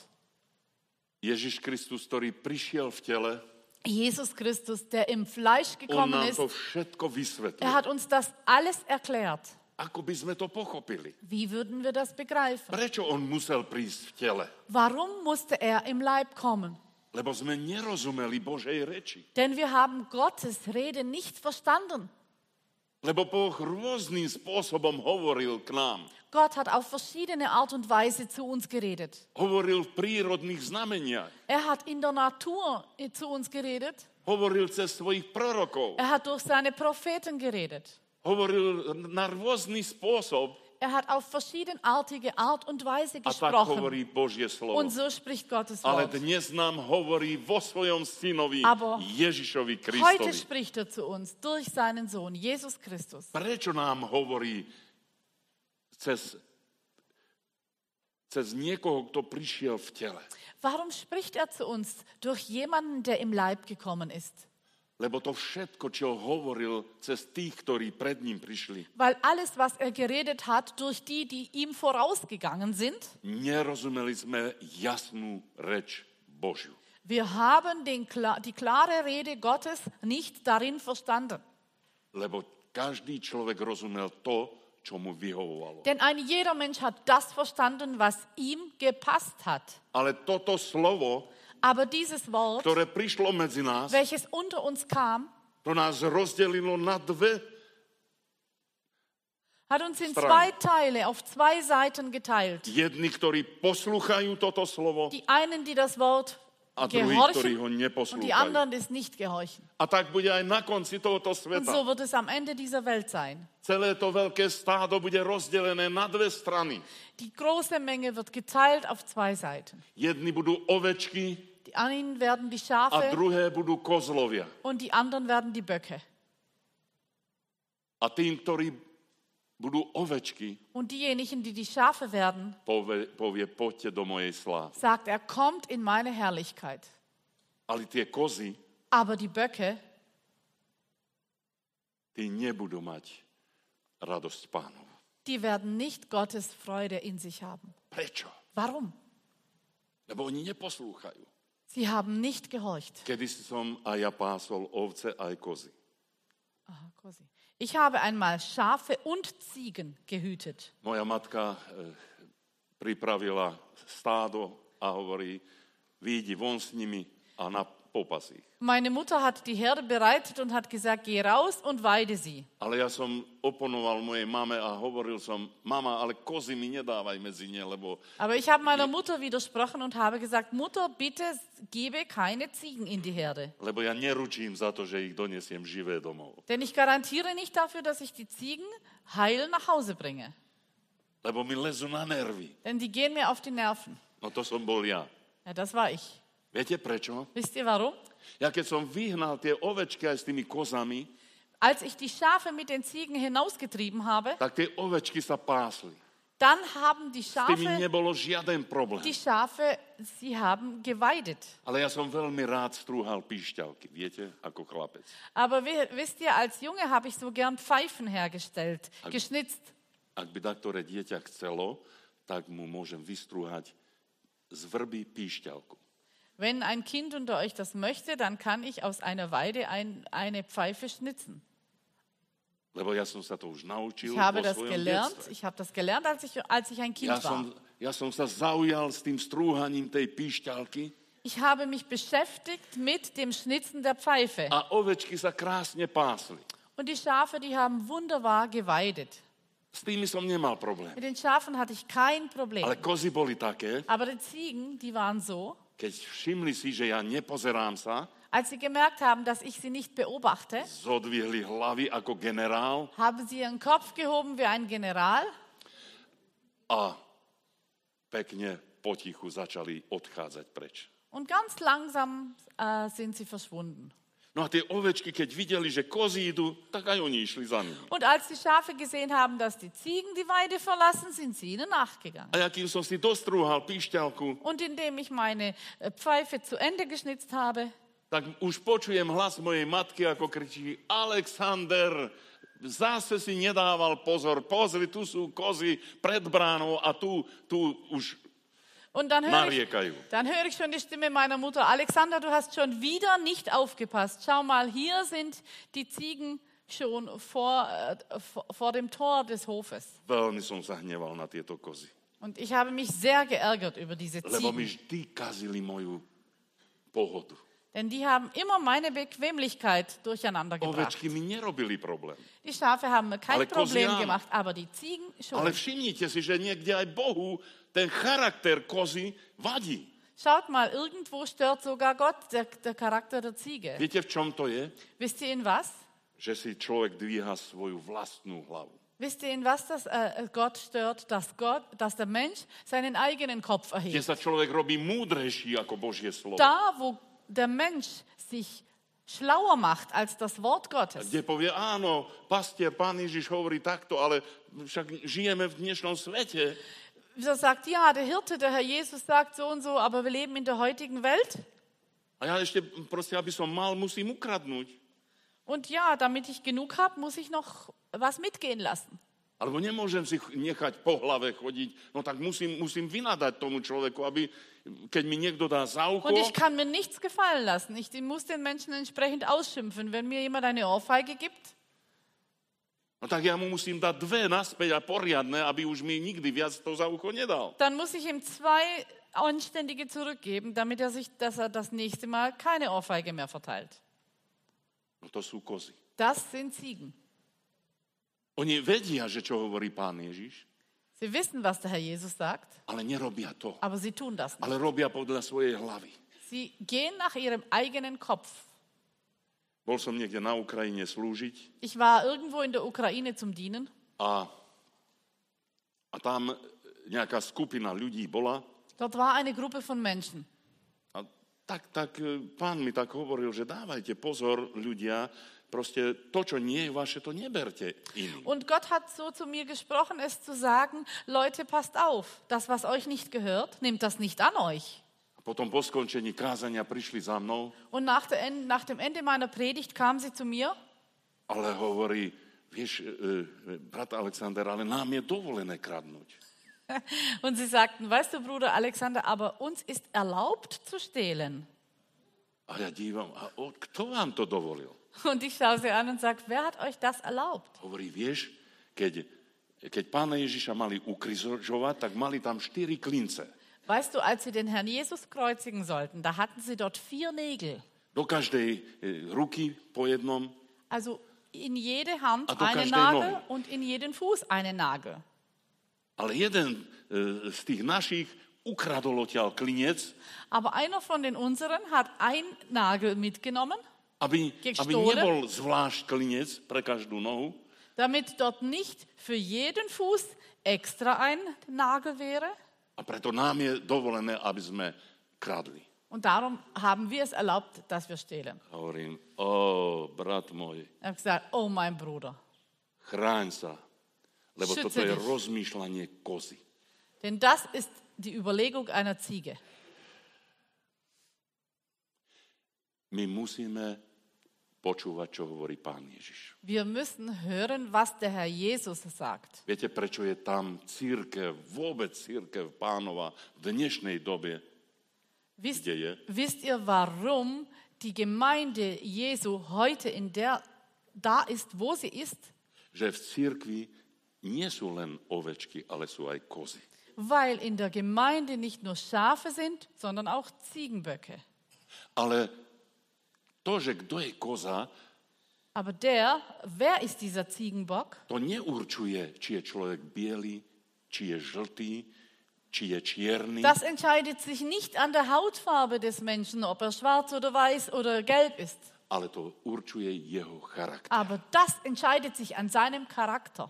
Ježiš Kristus, ktorý prišiel v tele, Jesus Christus, der im Fleisch on gekommen nám ist, to všetko vysvetlil. er hat uns das alles erklärt. Ako by sme to pochopili? Wie würden wir das begreifen? Prečo on musel prísť v tele? Warum musste er im Leib kommen? Lebo sme nerozumeli Božej reči. Denn wir haben Gottes Rede nicht verstanden. Lebo Boh rôznym spôsobom hovoril k nám. Gott hat auf verschiedene Art und Weise zu uns geredet. Hovoril v prírodných znameniach. Er hat in der Natur zu uns geredet. Hovoril cez svojich prorokov. Er hat durch seine Propheten geredet. Hovoril na rôzny spôsob. Er hat auf verschiedenartige Art und Weise A tak gesprochen. hovorí Božie slovo. Und so spricht Gottes Ale Wort. dnes nám hovorí vo svojom synovi Aber Ježišovi Heute Kristovi. spricht er zu uns durch seinen Sohn, Jesus Christus. Prečo nám hovorí cez, cez niekoho, kto prišiel v tele. Warum spricht er zu uns durch jemanden, der im Leib gekommen ist? Lebo to všetko, čo hovoril cez tých, ktorí pred ním prišli, Weil alles, was er geredet hat, durch die, die ihm vorausgegangen sind, nerozumeli sme jasnú reč Božiu. wir haben den, die klare Rede Gottes nicht darin verstanden. Lebo každý človek rozumel to, čo mu vyhovovalo. Denn ein jeder Mensch hat das verstanden, was ihm gepasst hat. Ale toto slovo, Aber dieses Wort, ktoré prišlo medzi nás, welches unter uns kam, to nás rozdelilo na dve. hat uns in Strang. zwei Teile, auf zwei Seiten geteilt. Jedni, ktorí poslúchajú toto slovo, Die einen, die das Wort a druhí, ktorí ho gehorchen und die neposlúchajú. anderen, die es nicht gehorchen. A tak bude aj na konci tohoto Und sveta. so wird es am Ende dieser Welt sein. Celé to veľké stádo bude rozdelené na dve strany. Die große Menge wird geteilt auf zwei Seiten. Jedni budú ovečky Die einen werden die a Schafe druhé budú kozlovia. und die anderen werden die Böcke. A tým, ktorí budú ovečky, Und diejenigen, die die Schafe werden, povie, povie poďte do mojej slávy. sagt er, kommt in meine Herrlichkeit. Ale tie kozy, Aber die Böcke, tí nebudú mať radosť Pánovu. die werden nicht Gottes Freude in sich haben. Prečo? Warum? Lebo oni neposlúchajú. Sie haben nicht gehorcht. Kedy som aj ja pásol ovce aj kozy. Aha, Kosi. Ich habe einmal Schafe und Ziegen gehütet. Moja matka e, pripravila stádo a hovorí, vyjdi von s nimi a na popas ich. Meine Mutter hat die Herde bereitet und hat gesagt, geh raus und weide sie. Ale ja som oponoval mojej mame a hovoril som, mama, ale kozy mi nedávaj medzi ne, lebo Aber ich habe meiner Mutter widersprochen und habe gesagt, Mutter, bitte gebe keine Ziegen in die Herde. lebo ja neručím za to, že ich donesiem živé domov. Denn ich garantiere nicht dafür, dass ich die Ziegen heil nach Hause bringe. Lebo mi lezú na nervy. Denn die gehen mir auf die Nerven. No to som bol ja. Ja, das war ich. Viete prečo? Wisst ihr warum? Ja keď som vyhnal tie ovečky aj s tými kozami, Als ich die Schafe mit den Ziegen hinausgetrieben habe, tak tie ovečky sa pásli. dann haben die S tými Schafe, nebolo žiaden problém. die Schafe, sie haben geweidet. Ale ja som veľmi rád strúhal píšťalky, viete, ako chlapec. Aber wi- wisst ihr, als Junge habe ich so gern Pfeifen hergestellt, Ak- geschnitzt. Ak by taktoré dieťa chcelo, tak mu môžem vystrúhať z vrby píšťalku. Wenn ein Kind unter euch das möchte, dann kann ich aus einer Weide ein, eine Pfeife schnitzen. Lebo ja som sa to už naučil Ich habe vo das svojom gelernt. detstve. Ich habe das gelernt, als ich, als ich ein Kind Ja war. som, ja som sa zaujal s tým strúhaním tej píšťalky Ich habe mich beschäftigt mit dem Schnitzen der Pfeife. a ovečky sa krásne pásli. Und die Schafe, die haben wunderbar geweidet. S tými som nemal problém. Mit den Schafen hatte ich kein Problem. Ale kozy boli také, Aber die Ziegen, die waren so, keď všimli si, že ja nepozerám sa, als sie gemerkt haben, dass ich sie nicht beobachte, zodvihli hlavy ako generál haben sie ihren Kopf gehoben wie ein General a pekne potichu začali odchádzať preč. und ganz langsam äh, sind sie verschwunden. No a tie ovečky, keď videli, že kozy idú, tak aj oni išli za nimi. Und als die Schafe gesehen haben, dass die Ziegen die Weide verlassen, sind sie ihnen nachgegangen. A ja kým som si dostrúhal píšťalku, Und indem ich meine äh, Pfeife zu Ende geschnitzt habe, tak už počujem hlas mojej matky, ako kričí, Alexander, zase si nedával pozor, pozri, tu sú kozy pred bránou a tu, tu už und dann höre ich, nariekajú. dann höre ich schon die Stimme meiner Mutter, Alexander, du hast schon wieder nicht aufgepasst. Schau mal, hier sind die Ziegen schon vor, äh, vor, vor dem Tor des Hofes. Veľmi som sa hneval na tieto kozy. Und ich habe mich sehr geärgert über diese Lebo mi Ziegen. vždy kazili moju pohodu. Denn die haben immer meine Bequemlichkeit durcheinander gebracht. Ovečky mi nerobili problém. Die Schafe haben mir kein Ale kozy Problem áno. gemacht, aber die Ziegen schon. Ale všimnite si, že niekde aj Bohu ten charakter kozy vadí. Schaut mal, irgendwo stört sogar Gott der, der Charakter der Ziege. Viete, v čom to je? Wisst ihr in was? Že si človek dvíha svoju vlastnú hlavu. Wisst ihr in was das äh, Gott stört? Dass, Gott, dass der Mensch seinen eigenen Kopf Kde erhebt. sa človek robí múdrejší ako Božie slovo. Da, wo der Mensch sich schlauer macht als das Wort Gottes. Kde povie, áno, pastier, pán Ježiš hovorí takto, ale však žijeme v dnešnom svete. er sagt, ja, der Hirte, der Herr Jesus sagt so und so, aber wir leben in der heutigen Welt. A ja ešte proste, aby som mal, musím ukradnúť. Und ja, damit ich genug habe, muss ich noch was mitgehen lassen. Alebo nemôžem si nechať po hlave chodiť, no tak musím, musím vynadať tomu človeku, aby keď mi niekto dá za ucho. Und ich kann mir nichts gefallen lassen. Ich muss den Menschen entsprechend ausschimpfen. Wenn mir jemand eine Ohrfeige gibt, No tak ja mu musím dať dve naspäť a poriadne, aby už mi nikdy viac to za ucho nedal. dann muss ich ihm zwei anständige zurückgeben, damit er sich, dass er das nächste Mal keine Ohrfeige mehr verteilt. No to sú kozy. Das sind Ziegen. Oni vedia, že čo hovorí Pán Ježiš, Sie wissen, was der Herr Jesus sagt, ale nerobia to. aber sie tun das nicht. Ale robia podľa svojej hlavy. Sie gehen nach ihrem eigenen Kopf. Bol som niekde na Ukrajine slúžiť Ich war irgendwo in der Ukraine zum Dienen a, a tam nejaká skupina ľudí bola. Dort war eine Gruppe von Menschen. A tak, tak Pán mi tak hovoril, že dávajte pozor ľudia, proste to, čo nie je vaše, to neberte iným. Und Gott hat so zu mir gesprochen, es zu sagen, Leute, passt auf, das, was euch nicht gehört, nehmt das nicht an euch. A potom po skončení kázania prišli za mnou, Und nach, der, nach dem Ende meiner Predigt kamen sie zu mir ale hovorí, vieš, e, brat Alexander, ale nám je dovolené kradnúť. und sie sagten, weißt du, Bruder Alexander, aber uns ist erlaubt zu stehlen. A ja dívam, a o, kto vám to dovolil? Und ich schaue sie an und sage, wer hat euch das erlaubt? Hovorí, vieš, keď, keď Pána Ježiša mali ukrižovať, tak mali tam štyri klince. Weißt du, als sie den Herrn Jesus kreuzigen sollten, da hatten sie dort vier Nägel. Do každej e, ruky po jednom. Also in jede Hand A do einen každej Nagel nohy. und in jeden Fuß einen Nagel. Ale jeden e, z tých našich ukradol odtiaľ klinec, Aber einer von den unseren hat einen Nagel mitgenommen, aby, aby Gestohlen? nebol zvlášť klinec pre každú nohu, damit dort nicht für jeden Fuß extra ein Nagel wäre. a preto nám je dovolené, aby sme kradli. Und darum haben wir es erlaubt, dass wir stehlen. Hovorím, o, brat môj, Ich habe gesagt, oh mein Bruder, chráň sa, lebo Schütze toto je dich. rozmýšľanie kozy. denn das ist die Überlegung einer Ziege. My musíme počúvať, čo hovorí Pán Ježiš. Wir müssen hören, was der Herr Jesus sagt. Viete, prečo je tam církev, vôbec církev Pánova v dnešnej dobe, Wisst, kde je? wisst ihr, warum die Gemeinde Jesu heute in der da ist, wo sie ist? Že v církvi nie sú len ovečky, ale sú aj kozy. Weil in der Gemeinde nicht nur Schafe sind, sondern auch Ziegenböcke. Ale to, že kto je koza, Aber der, wer ist dieser Ziegenbock? to neurčuje, či je človek biely, či je žltý, či je čierny, Das entscheidet sich nicht an der Hautfarbe des Menschen, ob er schwarz oder weiß oder gelb ist. ale to určuje jeho charakter. Aber das entscheidet sich an seinem Charakter.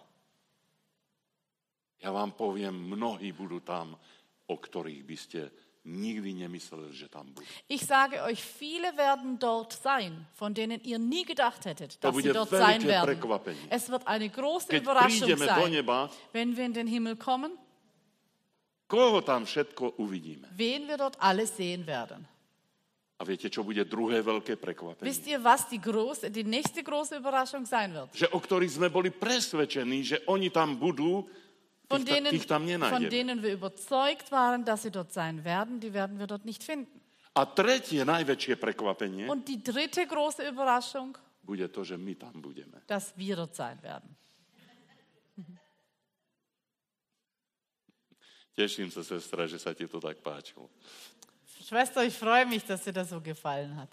Ja vám poviem, mnohí budú tam, o ktorých by ste nikdy nemysleli, že tam budú. Ich sage euch, viele werden dort sein, von denen ihr nie gedacht hättet, To dass sie bude dort veľké sein werden. prekvapenie. Es wird eine große Keď Überraschung prídeme do sein, neba, wenn wir in den Himmel kommen, koho tam všetko uvidíme. wen wir dort alles sehen werden. A viete, čo bude druhé veľké prekvapenie? Wisst ihr, was die, große, die nächste große Überraschung sein wird? Že o ktorých sme boli presvedčení, že oni tam budú, Von tých, ta- denen, tých tam von nenájdeme. denen wir überzeugt waren, dass sie dort sein werden, die werden wir dort nicht finden. A tretie najväčšie prekvapenie Und die dritte große Überraschung, bude to, že my tam budeme. dass wir dort sein werden. Teším sa, sestra, že sa ti to tak páčilo. Schwester, ich freue mich, dass dir das so gefallen hat.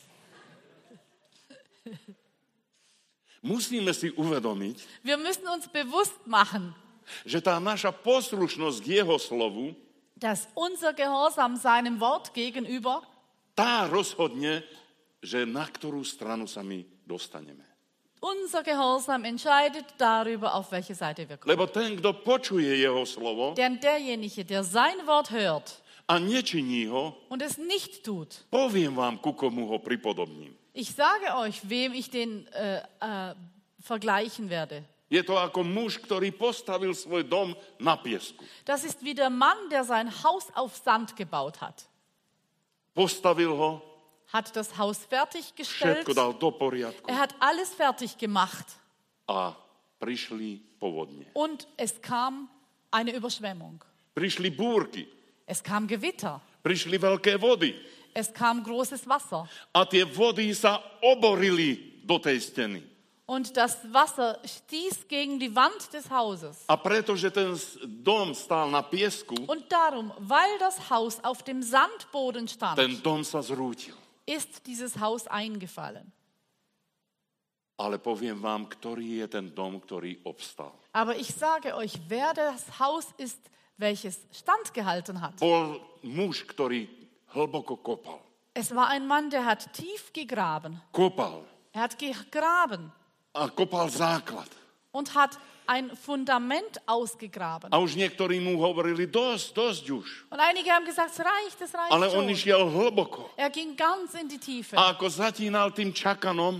Musíme si uvedomiť, Wir müssen uns bewusst machen, že tá naša poslušnosť k jeho slovu, dass unser Gehorsam seinem Wort gegenüber, tá rozhodne, že na ktorú stranu sa my dostaneme. unser Gehorsam entscheidet darüber, auf welche Seite wir kommen. Lebo ten, kto počuje jeho slovo Denn derjenige, der sein Wort hört a nečiní ho, und es nicht tut, poviem vám, ku komu ho pripodobním. ich sage euch, wem ich den äh, äh, vergleichen werde. Je to ako muž, ktorý postavil svoj dom na piesku. Das ist wie der Mann, der sein Haus auf Sand gebaut hat. Postavil ho, Hat das Haus fertiggestellt. všetko dal do poriadku Er hat alles fertig gemacht. a prišli povodne. Und es kam eine Überschwemmung. Prišli búrky, Es kam Gewitter. prišli veľké vody Es kam großes Wasser. a tie vody sa oborili do tej steny. Und das Wasser stieß gegen die Wand des Hauses. A pretože ten dom stál na piesku, Und darum, weil das Haus auf dem Sandboden stand, ten dom sa zrútil. ist dieses Haus eingefallen. Ale poviem vám, ktorý je ten dom, ktorý obstal. Aber ich sage euch, wer das Haus ist, welches standgehalten hat. Bol muž, ktorý hlboko kopal. Es war ein Mann, der hat tief gegraben. Kopal Er hat gegraben a kopal základ. und hat ein Fundament ausgegraben. A už niektorí mu hovorili, dosť, dosť už. Und einige haben gesagt, es reicht, es reicht Ale on schon. išiel hlboko. Er ging ganz in die Tiefe. A ako zatínal tým čakanom,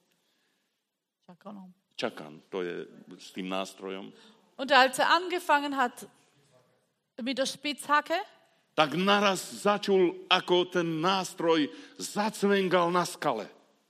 Und čakan, to je s tým nástrojom, als er angefangen hat mit der Spitzhacke, tak naraz začul, ako ten nástroj zacvengal na skale.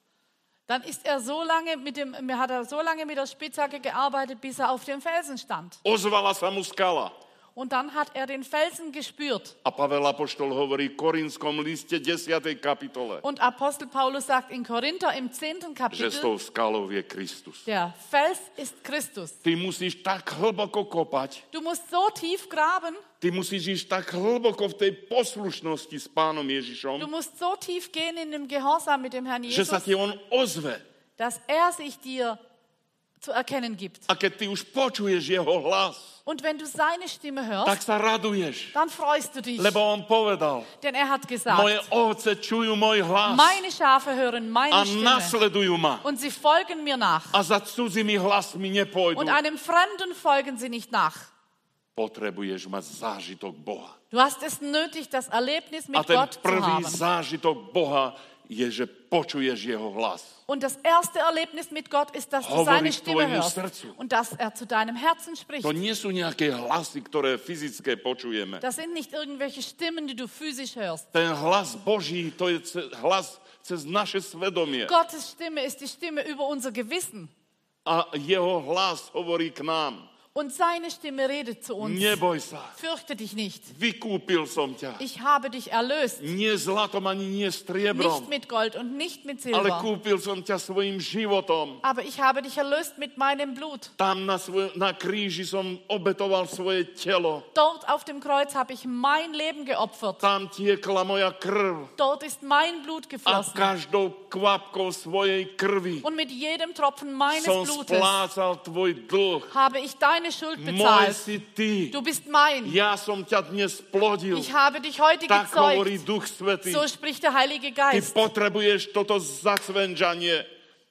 dann ist er so lange mit dem, hat er so lange mit der Spitzhacke gearbeitet, bis er auf dem Felsen stand. Ozvala sa mu skala. Und dann hat er den Felsen gespürt. A Pavel apoštol hovorí v Korinskom liste desiatej kapitole, Und Apostel Paulus sagt in Korinther im zehnten že s tou Kapitel, skalou je Kristus. der Fels ist Christus. Ty musíš tak hlboko kopať, Du musst so tief graben, ty musíš ísť tak hlboko v tej poslušnosti s Pánom du Ježišom, musst so tief gehen in dem Gehorsam mit dem Herrn že sa Jesus, ti on ozve. dass er sich dir zu erkennen gibt. A keď ty už počuješ jeho hlas, Und wenn du seine Stimme tak hörst, sa raduješ, dann freust du dich. lebo on povedal, Denn er hat moje gesagt, ovce čujú môj hlas meine Schafe hören a meine Stimme nasledujú ma. und sie folgen mir nach. A za cudzími hlasmi nepôjdu. Und einem Fremden folgen sie nicht nach. Potrebuješ mať zážitok Boha. Du hast es nötig, das Erlebnis A mit ten Gott zu prvý haben. zážitok Boha je, že počuješ jeho hlas. Und das erste Erlebnis mit Gott ist, dass du Hovorí seine k Stimme tvojmu hörst srdcu. und dass er zu deinem Herzen spricht. To nie sú nejaké hlasy, ktoré fyzické počujeme. Das sind nicht irgendwelche Stimmen, die du physisch hörst. Ten hlas Boží, to je ce- hlas cez naše svedomie. Gottes Stimme ist die Stimme über unser Gewissen. A jeho hlas hovorí k nám. Und seine Stimme redet zu uns. Neboj sa, Fürchte dich nicht. vykúpil som ťa. Ich habe dich erlöst. Nie zlatom ani nie Nicht striebrom, mit Gold und nicht mit ale Silber. kúpil som ťa svojim životom. Aber ich habe dich erlöst mit meinem Blut. Tam na, svoj, na kríži som obetoval svoje telo. Dort auf dem Kreuz habe ich mein Leben geopfert. Tam tiekla moja krv. Dort ist mein Blut A geflossen. každou kvapkou svojej krvi Und mit jedem Tropfen meines som Blutes splácal tvoj dlh. habe ich deine Schuld Môj bezahlt. si ty. Du bist mein. Ja som ťa dnes plodil. Ich habe dich heute Tak hovorí gezeugt. Duch Svätý. So spricht der Heilige Ty Geist. potrebuješ toto zacvenžanie.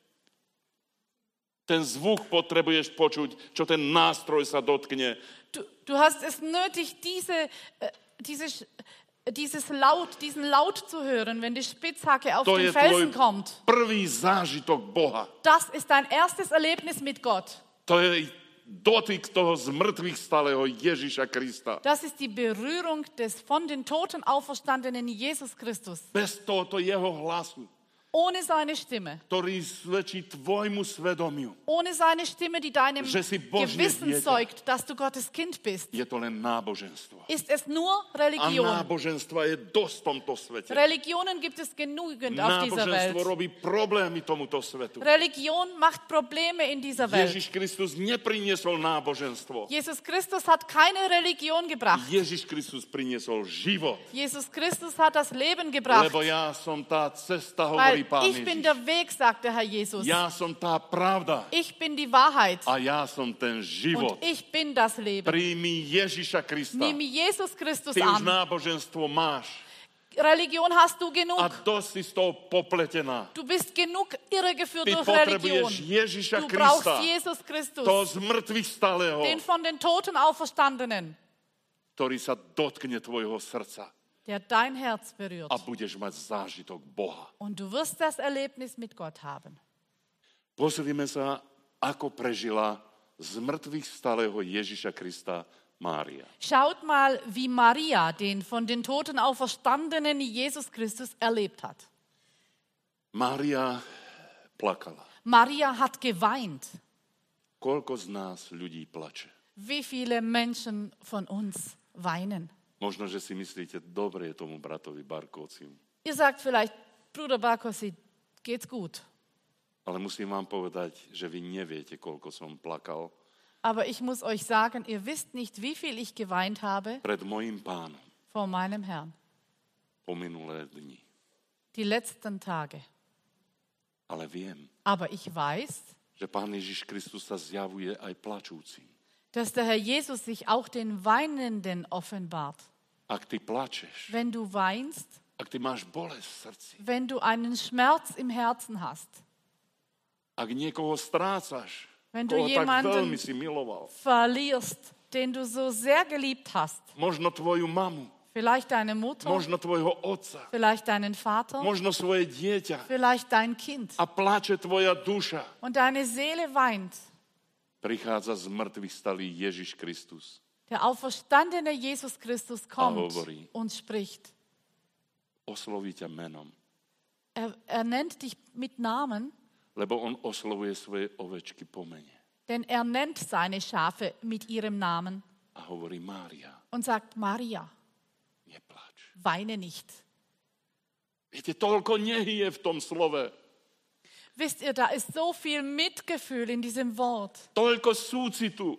Ten zvuk potrebuješ počuť, čo ten nástroj sa dotkne. Du, du hast es nötig, diese, äh, diese, Sch- dieses Laut, diesen Laut zu hören, wenn die Spitzhacke auf To den je Felsen tvoj kommt. prvý zážitok Boha. Das ist dein erstes Erlebnis mit Gott. To je dotyk toho z mŕtvych stalého Ježiša Krista. Das ist die Berührung des von den Toten auferstandenen Jesus Christus. Bez tohoto jeho hlasu, Ohne seine Stimme. ktorý svedčí tvojmu svedomiu, Ohne seine Stimme, die deinem Že si Božie Gewissen dieťa. zeugt, dass du Gottes Kind bist, je to len náboženstvo. ist es nur A Religion. náboženstva je dosť v tomto svete. Religionen gibt es genügend auf dieser Náboženstvo Welt. robí problémy tomuto svetu. Religion macht Probleme in dieser Welt. Ježiš Kristus nepriniesol náboženstvo. Jesus Christus hat keine Religion gebracht. Ježiš Kristus priniesol život. Jesus Christus hat das Leben gebracht. Lebo ja som tá cesta, hovorí Weil Pán ich bin Ježiš. der Weg, sagt der Herr Jesus. Ja som tá pravda Ich bin die Wahrheit. a ja som ten život. Und ich bin das Leben. Príjmi Ježiša Krista. Nimm Jesus Christus Ty už an. náboženstvo máš Religion hast du a genug. dosť si s tou popletená. Du bist genug irregeführt Ty durch Religion. potrebuješ Ježiša Du brauchst Krista, Jesus Christus, toho z mŕtvych stalého, den von den Toten auferstandenen, ktorý sa dotkne tvojho srdca der dein Herz berührt. a budeš mať zážitok Boha. Und du wirst das Erlebnis mit Gott haben. Pozrime sa, ako prežila z mŕtvych stalého Ježiša Krista Mária. Schaut mal, wie Maria den von den Toten auferstandenen Jesus Christus erlebt hat. Mária plakala. Maria hat geweint. Koľko z nás ľudí plače? Wie viele Menschen von uns weinen? Možno, že si myslíte, dobre je tomu bratovi Barkovcimu. Ihr sagt vielleicht, Bruder Barkosi, geht's gut. Ale musím vám povedať, že vy neviete, koľko som plakal Aber ich muss euch sagen, ihr wisst nicht, wie viel ich geweint habe pred mojím pánom vor meinem Herrn. po minulé dni. Die letzten Tage. Ale viem, Aber ich weiß, že Pán Ježiš Kristus sa zjavuje aj plačúcim. dass der Herr Jesus sich auch den Weinenden offenbart. Ak ty plačeš, Wenn du weinst, ak ty máš bolesť v srdci, wenn du einen Schmerz im Herzen hast, ak niekoho strácaš, wenn du koho tak jemanden veľmi si miloval, verlierst, den du so sehr geliebt hast, možno tvoju mamu, vielleicht deine Mutter, možno tvojho otca, vielleicht deinen Vater, možno svoje dieťa vielleicht dein Kind a plače tvoja duša, und deine Seele weint, prichádza z mŕtvych stalý Ježiš Kristus. der auferstandene Jesus Christus kommt hovorí. und spricht. Osloví ťa menom, Er, er nennt dich mit Namen, lebo on oslovuje svoje ovečky po mene. denn er nennt seine Schafe mit ihrem Namen A hovorí Mária, und sagt, Maria, nepláč. weine nicht. Viete, toľko nehy je v tom slove. Wisst ihr, da ist so viel Mitgefühl in diesem Wort, Toľko súcitu.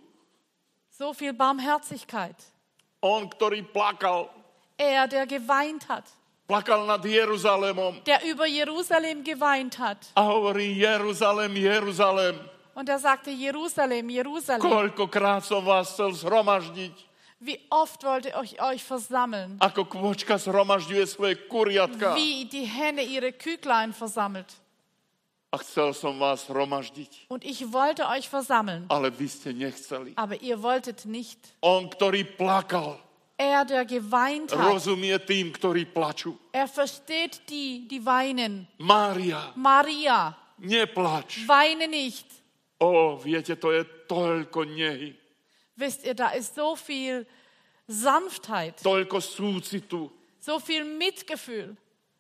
so viel Barmherzigkeit. On, ktorý plakal, Er, der geweint hat, plakal nad Jeruzalémom der über Jerusalem geweint hat. a hovorí Jeruzalém, Jeruzalém, Und er sagte, Jerusalem, Jerusalem, koľkokrát som vás chcel zhromaždiť, wie oft wollte ich euch versammeln, ako kvočka zhromažďuje svoje kuriatka. wie die Henne ihre Küglein versammelt. A chcel som vás zhromaždiť, Und ich wollte euch versammeln, ale vy ste nechceli. aber ihr wolltet nicht. On, ktorý plakal, Er, der geweint hat, rozumie tým, ktorí plačú. er versteht die, die weinen. Mária, Maria, neplač. weine nicht. Ó, viete, to je toľko nehy, Wisst ihr, da ist so viel Sanftheit, toľko súcitu, so viel Mitgefühl,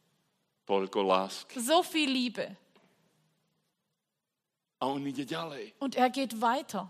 toľko lásky. so viel Liebe. A on ide ďalej. Und er geht weiter.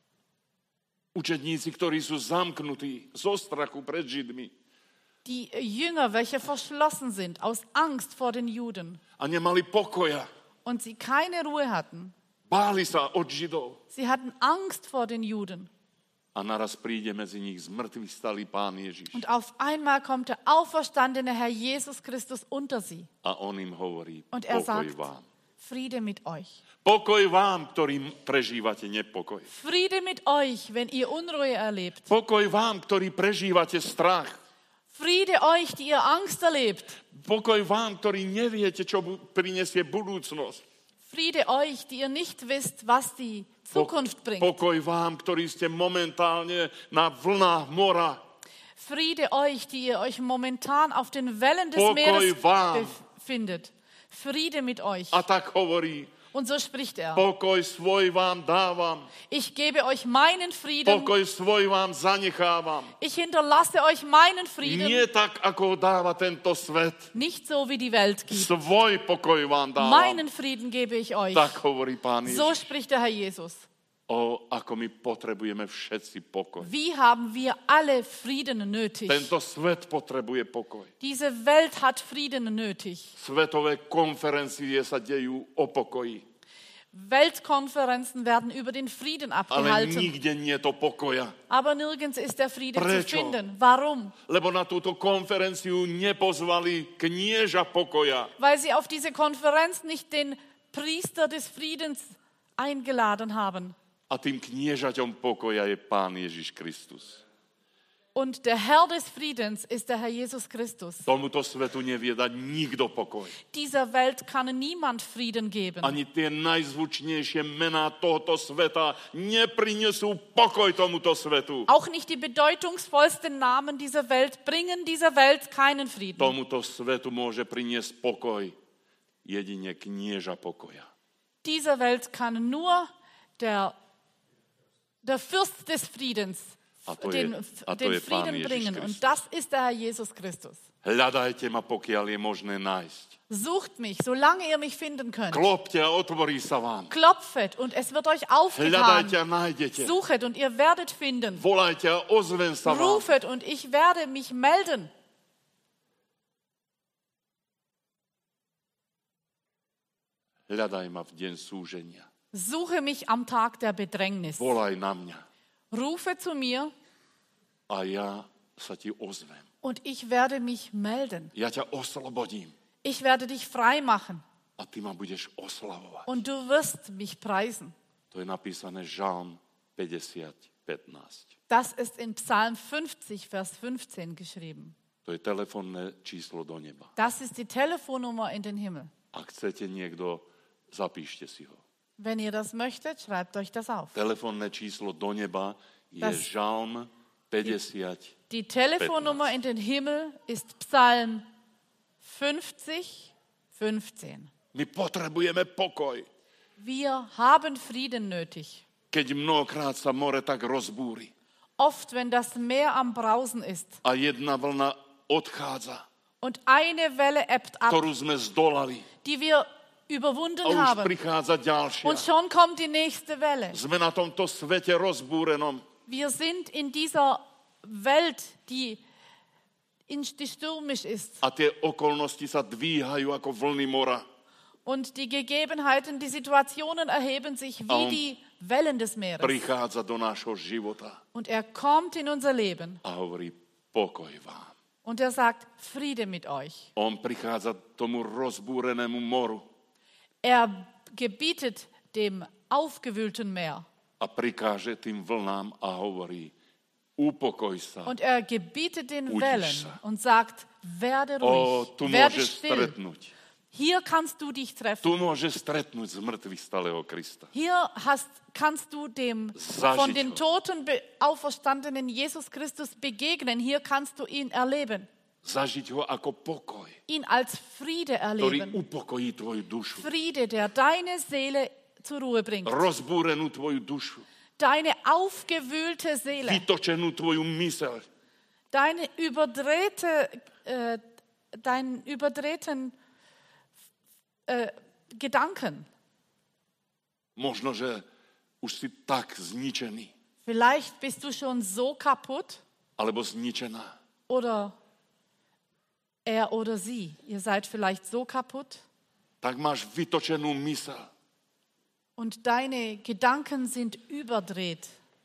Učedníci, ktorí sú zamknutí zo strachu pred Židmi Die Jünger, welche verschlossen sind aus Angst vor den Juden a nemali pokoja, und sie keine Ruhe hatten. báli sa od Židov. Sie hatten Angst vor den Juden. A naraz príde medzi nich z mŕtvych stalý Pán Ježiš. Und auf einmal kommt der auferstandene Herr Jesus Christus unter sie. A on im hovorí, Und er pokoj sagt, vám. Friede mit euch. Pokoj vám, ktorým prežívate nepokoj. Friede mit euch, wenn ihr Unruhe erlebt. Pokoj vám, ktorí prežívate strach. Friede euch, die ihr Angst erlebt. Pokoj vám, ktorí neviete, čo bu- prinesie budúcnosť. Friede euch, die ihr nicht wisst, was die Zukunft bringt. Pokoj vám, ktorí ste momentálne na vlnách mora. Friede euch, die ihr euch momentan auf den Wellen des Pokoj Meeres vám. befindet. Friede mit euch. A tak hovorí, Und so spricht er. pokoj svoj vám dávam, Ich gebe euch meinen Frieden. pokoj svoj vám zanechávam. Ich hinterlasse euch meinen Frieden. Nie tak, ako ho dáva tento svet. Nicht so, wie die Welt gibt. Svoj pokoj vám dávam. Meinen Frieden gebe ich euch. Tak hovorí Pán So Ježiš. spricht der Herr Jesus. O, ako my potrebujeme všetci pokoj. Wie haben wir alle Frieden nötig? Tento svet potrebuje pokoj. Diese Welt hat Frieden nötig. Svetové konferencie sa dejú o pokoji. Weltkonferenzen werden über den Frieden Ale abgehalten. nikde nie je to pokoja. Aber nirgends ist der Friede zu Prečo? finden. Warum? Lebo na túto konferenciu nepozvali knieža pokoja. Weil sie auf diese Konferenz nicht den Priester des Friedens eingeladen haben. A tým kniežaťom pokoja je Pán Ježiš Kristus. Und der Herr des Friedens ist der Herr Jesus Christus. Tomuto svetu nevie dať nikto pokoj. Dieser Welt kann niemand Frieden geben. Ani tie najzvučnejšie mená tohoto sveta neprinesú pokoj tomuto svetu. Auch nicht die bedeutungsvollsten Namen dieser Welt bringen dieser Welt keinen Frieden. Tomuto svetu môže priniesť pokoj jedine knieža pokoja. Dieser Welt kann nur der der Fürst des Friedens, A to den, je, a to den je Pán Frieden Ježiš bringen. Und Kristus. das ist der Herr Jesus Christus. Hľadajte ma, pokiaľ je možné nájsť. Sucht mich, solange ihr mich finden könnt. Klopte a otvorí sa vám. Klopfet und es wird euch Hľadajte a aufgetan. nájdete. Suchet und ihr werdet finden. Volajte a ozvem sa vám. Rufet und ich werde mich melden. Hľadaj ma v deň súženia. Suche mich am Tag der Bedrängnis. Volaj na mňa Rufe zu mir a ja sa ti ozvem. und ich werde mich melden. Ja ťa oslobodím Ich werde dich frei machen a ty ma budeš oslavovať. und du wirst mich preisen. To je napísané Žalm päťdesiat pätnásť. Das ist in Psalm fünfzig, Vers fünfzehn geschrieben. To je telefónne číslo do neba. Das ist die Telefonnummer in den Himmel. Ak chcete niekto, zapíšte si ho. Wenn ihr das möchtet, schreibt euch das auf. Telefónne číslo do neba je Das- Žalm päťdesiat. Die Telefonnummer in den Himmel ist Psalm fünfzig, fünfzehn. My potrebujeme pokoj. Wir haben Frieden nötig. Keď mnohokrát sa more tak rozbúri Oft, wenn das Meer am Brausen ist a jedna vlna odchádza, und eine Welle ebbt ab, ktorú sme zdolali, die wir überwunden a už haben, prichádza ďalšia. und schon kommt die nächste Welle. Sme na tomto svete rozbúrenom. Wir sind in dieser Welt, die, in, die stürmisch ist. A tie okolnosti sa dvíhajú ako vlny mora. Und die Gegebenheiten, die Situationen erheben sich wie Und die Wellen des Meeres. Prichádza do nášho života Und er kommt in unser Leben a hovorí pokoj vám. und er sagt, Friede mit euch. On prichádza tomu rozbúrenému moru Er gebietet dem aufgewühlten Meer a prikáže tým vlnám a hovorí upokoj sa. und er gebietet den Udiš Wellen sa. und sagt, werde O, ruhig, tu werde môžeš still. stretnúť. Hier kannst du dich treffen. Tu môžeš stretnúť z mŕtvych stalého Krista. Hier hast, kannst du dem Zažiť von den ho. Toten be- auferstandenen Jesus Christus begegnen. Hier kannst du ihn erleben, Zažiť ho ako pokoj, ihn als Friede ktorý erleben. upokojí tvoju dušu. Friede, der deine Seele zur Ruhe bringt. Rozbúrenú tvoju dušu. Deine aufgewühlte Seele, Vytočenú tvoju myseľ. deine überdrehte, äh, deinen überdrehten äh, Gedanken. Možno, že už si tak zničený, Vielleicht bist du schon so kaputt alebo zničená, oder er oder sie. Ihr seid vielleicht so kaputt tak máš vytočenú myseľ. und deine Gedanken sind überdreht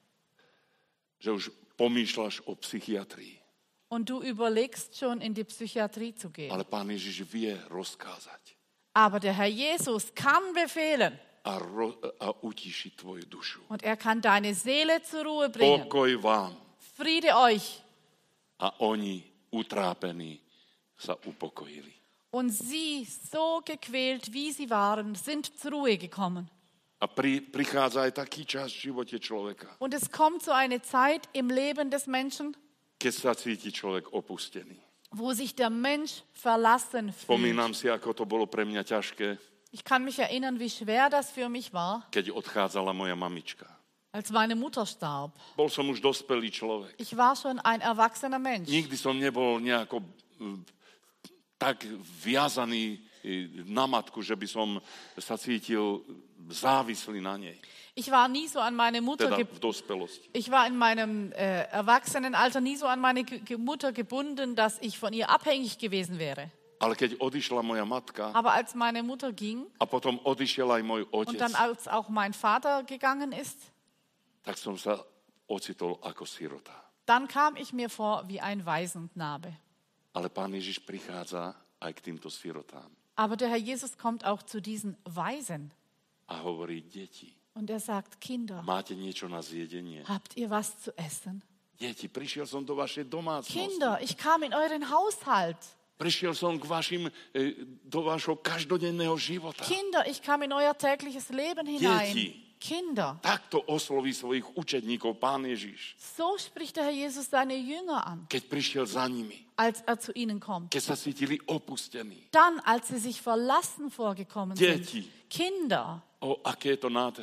Že už pomýšľaš o psychiatrii. und du überlegst schon in die Psychiatrie zu gehen. Ale Pán Ježiš vie rozkázať Aber der Herr Jesus kann befehlen a, ro- a utíši tvoju dušu. und er kann deine Seele zur Ruhe bringen. Pokoj vám. Friede euch. A oni, utrápení, sa upokojili. Und sie, so gequält wie sie waren, sind zur Ruhe gekommen. A pri, prichádza aj taký čas v živote človeka, Und es kommt so eine Zeit im Leben des Menschen, keď sa cíti človek opustený. wo sich der Mensch verlassen fühlt. Spomínam si, ako to bolo pre mňa ťažké, Ich kann mich erinnern, wie schwer das für mich war, keď odchádzala moja mamička. als meine Mutter starb. Bol som už dospelý človek. Ich war schon ein erwachsener Mensch. Nikdy som nebol nejako mm, tak viazaný mm, na matku, že by som sa cítil závislý na nej. Ich war nie so an meine Mutter, Teda ge v dospelosti. ich war in meinem äh, Erwachsenenalter nie so an meine Ge Ge Mutter gebunden, dass ich von ihr abhängig gewesen wäre. Ale keď odišla moja matka Aber als meine Mutter ging a potom odišiel aj môj und otec, dann als auch mein Vater gegangen ist, tak som sa ocitol ako sirota. dann kam ich mir vor wie ein Waisenknabe. Ale Pán Ježiš prichádza aj k týmto sirotám Aber der Herr Jesus kommt auch zu diesen Waisen a hovorí, deti, und er sagt, Kinder, máte niečo na zjedenie? habt ihr was zu essen? Deti, prišiel som do vašej domácnosti. Kinder, ich kam in euren Haushalt. Prišiel som k vašim, e, do vašho každodenného života. Kinder, ich kam in euer tägliches Leben hinein. Deti. Kinder. Takto osloví svojich učedníkov Pán Ježiš, So spricht der Herr Jesus seine Jünger an, keď prišiel za nimi, als er zu ihnen kommt. keď sa cítili opustení. Dann, als sie sich verlassen vorgekommen sind. Deti. Kinder, O, aké je to nádherné.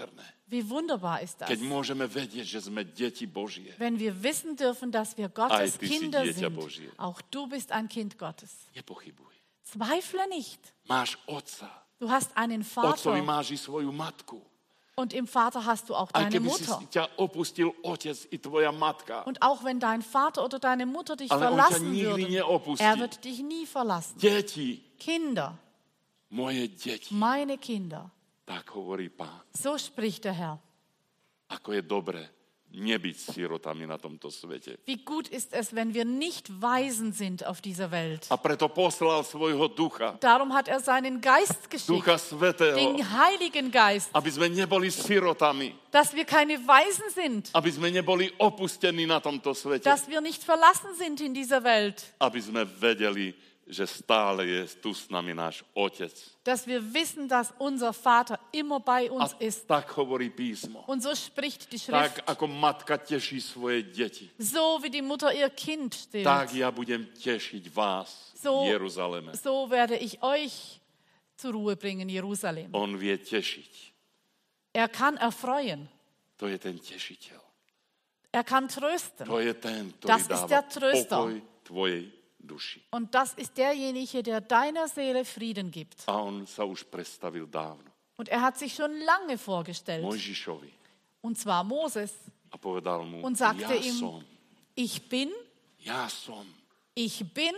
Wie wunderbar ist das, keď môžeme vedieť, že sme deti Božie. wenn wir wissen dürfen, dass wir Aj Gottes ty si Kinder dieťa sind. Božie. Auch du bist ein Kind Gottes. Nepochybuj. Zweifle nicht. Máš otca. Du hast einen Otcovi Vater máš i svoju matku. und im Vater hast du auch Aj deine keby si Mutter. ťa opustil otec i tvoja matka. Und auch wenn dein Vater oder deine Mutter dich Ale on ťa verlassen nikdy würden, neopustí. er wird dich nie verlassen. Deti, Kinder, moje deti, meine Kinder, tak hovorí Pán. so spricht der Herr. Ako je dobre nebyť sirotami na tomto svete. Wie gut ist es, wenn wir nicht Waisen sind auf dieser Welt. A preto poslal svojho ducha, Darum hat er seinen Geist geschickt, ducha svätého, den Heiligen Geist, aby sme neboli sirotami, dass wir keine Waisen sind, aby sme neboli opustení na tomto svete, dass wir nicht verlassen sind in dieser Welt, aby sme vedeli, že stále je tu s nami náš Otec. dass wir wissen, dass unser Vater immer bei A uns ist. tak hovorí písmo. Und so spricht die Tak Schrift. ako matka teší svoje deti, So wie die Mutter ihr Kind stillt, tak ja budem tešiť vás, So- Jeruzaleme. so werde ich euch zur Ruhe bringen, Jerusalem. On vie tešiť. Er kann erfreuen, To je ten tešiteľ. er kann trösten. To je ten, ktorý Das ist dáva der Tröster. pokoj tvojej duši. Und das ist derjenige, der deiner Seele Frieden gibt. A on sa už predstavil dávno. Und er hat sich schon lange vorgestellt, Mojžišovi. und zwar Moses, A povedal mu, und sagte ja ihm, som, ich bin, ja som, ich bin,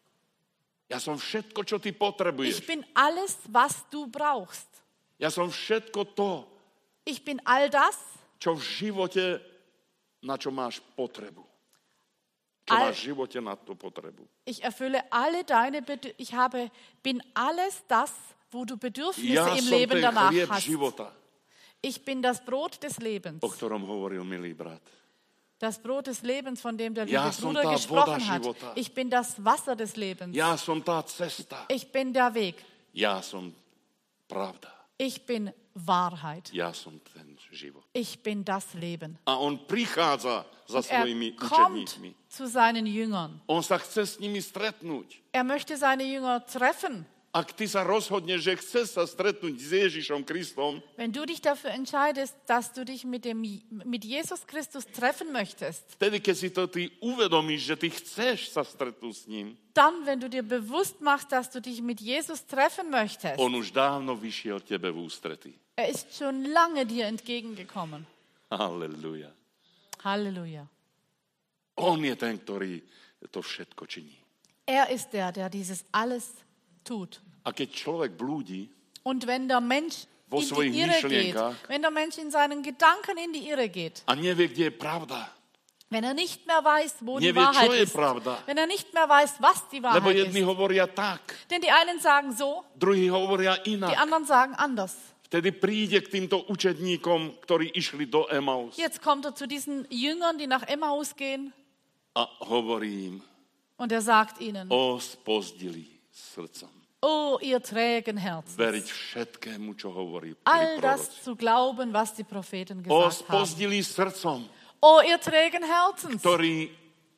ja som všetko, čo ty ich potrebuješ. bin alles, was du brauchst. Ja som všetko to, Ich bin all das, čo v živote, na čo máš potrebu. Čo All- máš v živote na tú potrebu. ich erfülle alle deine Bedürfnisse, ich habe, bin alles das, wo du Bedürfnisse Ja im som Leben ten danach chlieb hast. života, Ich bin das Brot des Lebens. o ktorom hovoril milý brat. Das Brot des Lebens, von dem der Ja liebe som Bruder tá gesprochen voda hat. života. Ich bin das Wasser des Lebens. Ja som tá cesta. Ich bin der Weg. Ja som pravda. Ich bin Wahrheit. Ja som ten život. Ich bin das Leben. A on prichádza za Er svojimi kommt učeníkmi. zu seinen Jüngern. On sa chce s nimi stretnúť. Er möchte seine Jünger treffen. Ak ty sa rozhodneš, že chceš sa stretnúť s Ježišom Kristom, Wenn du dich dafür entscheidest, dass du dich mit, dem, mit Jesus Christus treffen möchtest, vtedy, keď si to ty uvedomíš, že ty chceš sa stretnúť s ním, dann, wenn du dir bewusst machst, dass du dich mit Jesus treffen möchtest, on už dávno vyšiel tebe v ústretí. er ist schon lange dir entgegengekommen. Halleluja. Halleluja. On je ten, ktorý to všetko činí. Er ist der, der dieses alles tut. A keď človek blúdi, Und wenn der Mensch Vo in svojich die Irre geht, myšlienkach. wenn der Mensch in seinen Gedanken in die Irre geht, a nevie, kde je pravda, wenn er nicht mehr weiß, wo die nevie, čo Wahrheit je ist, pravda, wenn er nicht mehr weiß, was die lebo Wahrheit jedni ist. hovoria tak, Denn die einen sagen so, druhí hovoria die inak. anderen sagen anders. Vtedy príde k týmto učedníkom, ktorí išli do Emaus Jetzt kommt er zu diesen Jüngern, die nach Emmaus gehen, a hovorí im, und er sagt ihnen, o spozdili srdcom, oh, ihr trägen Herzen, veriť všetkému, čo hovorí all das proroci. zu glauben, was die Propheten O gesagt haben. spozdili srdcom, Oh, ihr trägen Herzens, ktorí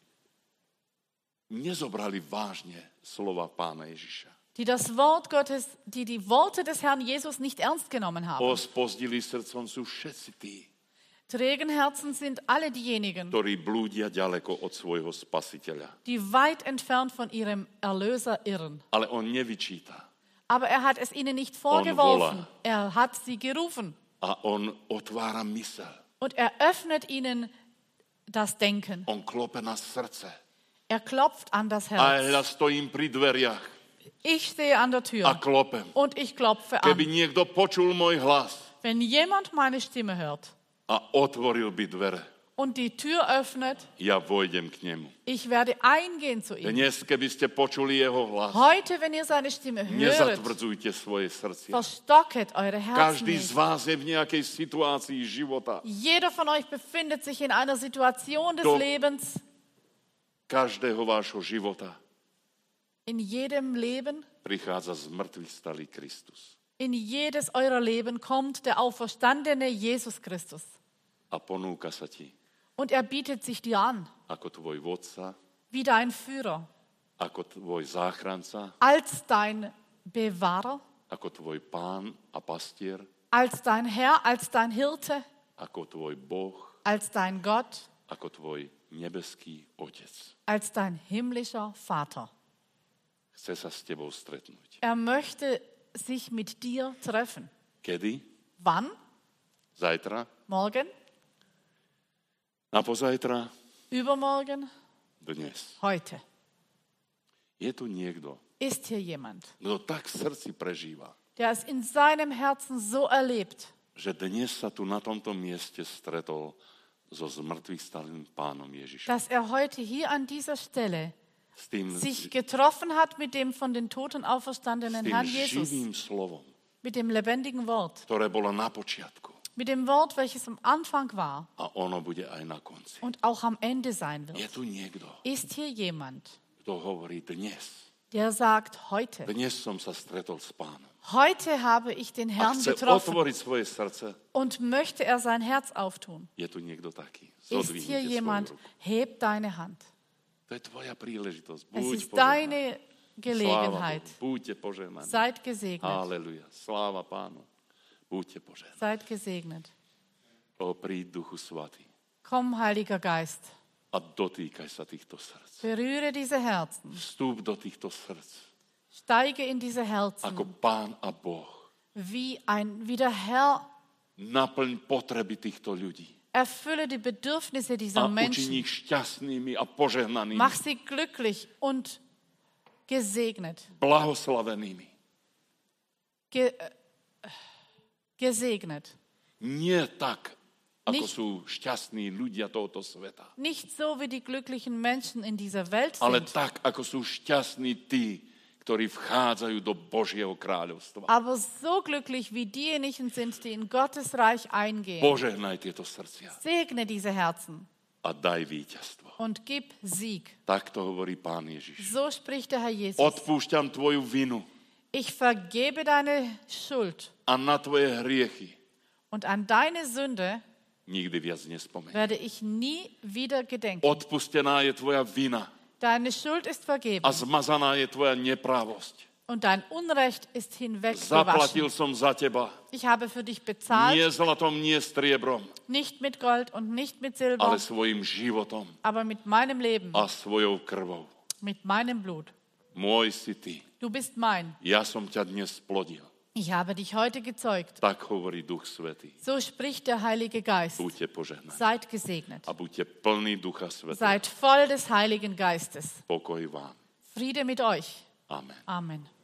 nezobrali vážne slova Pána Ježiša. die das Wort Gottes, die die Worte des Herrn Jesus nicht ernst genommen haben. O spozdili srdcom sú všetci tí, Trägen Herzen sind alle diejenigen, ktorí blúdia ďaleko od svojho spasiteľa. die weit entfernt von ihrem Erlöser irren. Ale on nevyčíta. Aber er hat es ihnen nicht vorgeworfen. Er hat sie gerufen. A on otvára mysel. Und er öffnet ihnen das Denken. On klope na srdce. Er klopft an das A Herz. ja stojím pri dveriach Ich stehe an der a Tür klopem. und ich klopfe Keby an. niekto počul môj hlas Wenn jemand meine Stimme hört a otvoril by dvere, und die Tür öffnet, ja vojdem k nemu. ich werde eingehen zu ihm. Dnes, keby ste počuli jeho hlas, Heute, wenn ihr seine Stimme höret, nezatvrdzujte svoje srdcia. verstocket eure Herzen Každý z nicht. vás je v nejakej situácii života. Jeder von euch befindet sich in einer Situation des Do- Lebens. Každého vášho života In jedem Leben, prichádza z mŕtvych stalý Kristus in jedes eurer Leben kommt der auferstandene Jesus Christus. a ponúka sa ti Und er bietet sich dir an, ako tvoj vodca, wie dein Führer, ako tvoj záchranca, als dein Bewahrer, ako tvoj pán a pastier, als dein Herr, als dein Hirte, ako tvoj Boh, als dein Gott, ako tvoj nebeský Otec. als dein himmlischer Vater. Chce sa s tebou stretnúť. Er möchte sich mit dir treffen. Kedy? Wann? Zajtra? Morgen? A pozajtra? Übermorgen? Dnes. Heute. Je tu niekto, Ist hier jemand, kto tak v srdci prežíva, der es in seinem Herzen so erlebt, že dnes sa tu na tomto mieste stretol so zmrtvých stalým pánom Ježišom. dass er heute hier an dieser Stelle S tým, sich getroffen hat mit dem von den Toten s auferstandenen tým Herrn Jesus, živým slovom, mit dem lebendigen Wort, ktoré bolo na počiatku mit dem Wort, welches am Anfang war a ono bude aj na konci. und auch am Ende sein Je wird. tu niekto, Ist hier jemand, kto hovorí dnes. der sagt, heute, Dnes som sa stretol s pánom. heute habe ich den A Herrn chce getroffen otvoriť svoje srdce. und möchte er sein Herz auftun. Je tu niekto taký. Ist hier Zodvihnite jemand, svoju ruku. heb deine Hand. To je tvoja príležitosť. Es Buď ist požehnaný. deine Sláva Gelegenheit. Bohu. Buďte požehnaní. Seid gesegnet. Halleluja. Sláva Pánu. Buďte požehnaní. Seid gesegnet. O, príď Duchu Svatý Komm, Heiliger Geist, a dotýkaj sa týchto srdc. berühre diese Herzen. Vstúp do týchto srdc Steige in diese ako Herzen Pán a Boh. wie, ein, wie der Herr. Naplň potreby týchto ľudí Erfülle die Bedürfnisse a dieser učiň Menschen. ich šťastnými a požehnanými, Mach sie glücklich und gesegnet. blahoslavenými. Ge, äh, gesegnet. Nie tak, ako Nicht- sú šťastní ľudia tohoto sveta, Nicht so wie die glücklichen Menschen in dieser Welt ale sind, tak, ako sú šťastní tí, ktorí vchádzajú do Božieho kráľovstva. aber so glücklich wie diejenigen sind, die in Gottes Reich eingehen. Požehnaj tieto srdcia Segne diese Herzen a daj víťazstvo. und gib Sieg. Tak to hovorí Pán Ježiš. So spricht der Herr Jesus. Odpúšťam tvoju vinu Ich vergebe deine Schuld a na tvoje hriechy und an deine Sünde nikdy viac nespomeň. werde ich nie wieder gedenken. Odpustená je tvoja vina Deine Schuld ist vergeben a zmazaná je tvoja neprávosť. und dein Unrecht ist hinweggewaschen. Zaplatil som za teba. Ich habe für dich bezahlt, Nie zlatom, nie striebrom, nicht mit Gold und nicht mit Silber, ale svojim životom aber mit meinem Leben, a svojou krvou. mit meinem Blut. Môj si ty. Du bist mein. Ja som ťa dnes splodil. Ich habe dich heute gezeugt. Tak hovorí Duch Svätý. So spricht der Heilige Geist. Buďte požehnaní Seid gesegnet. a buďte plní Ducha Svätého. Seid voll des Heiligen Geistes. Pokoj vám. Friede mit euch. Amen. Amen.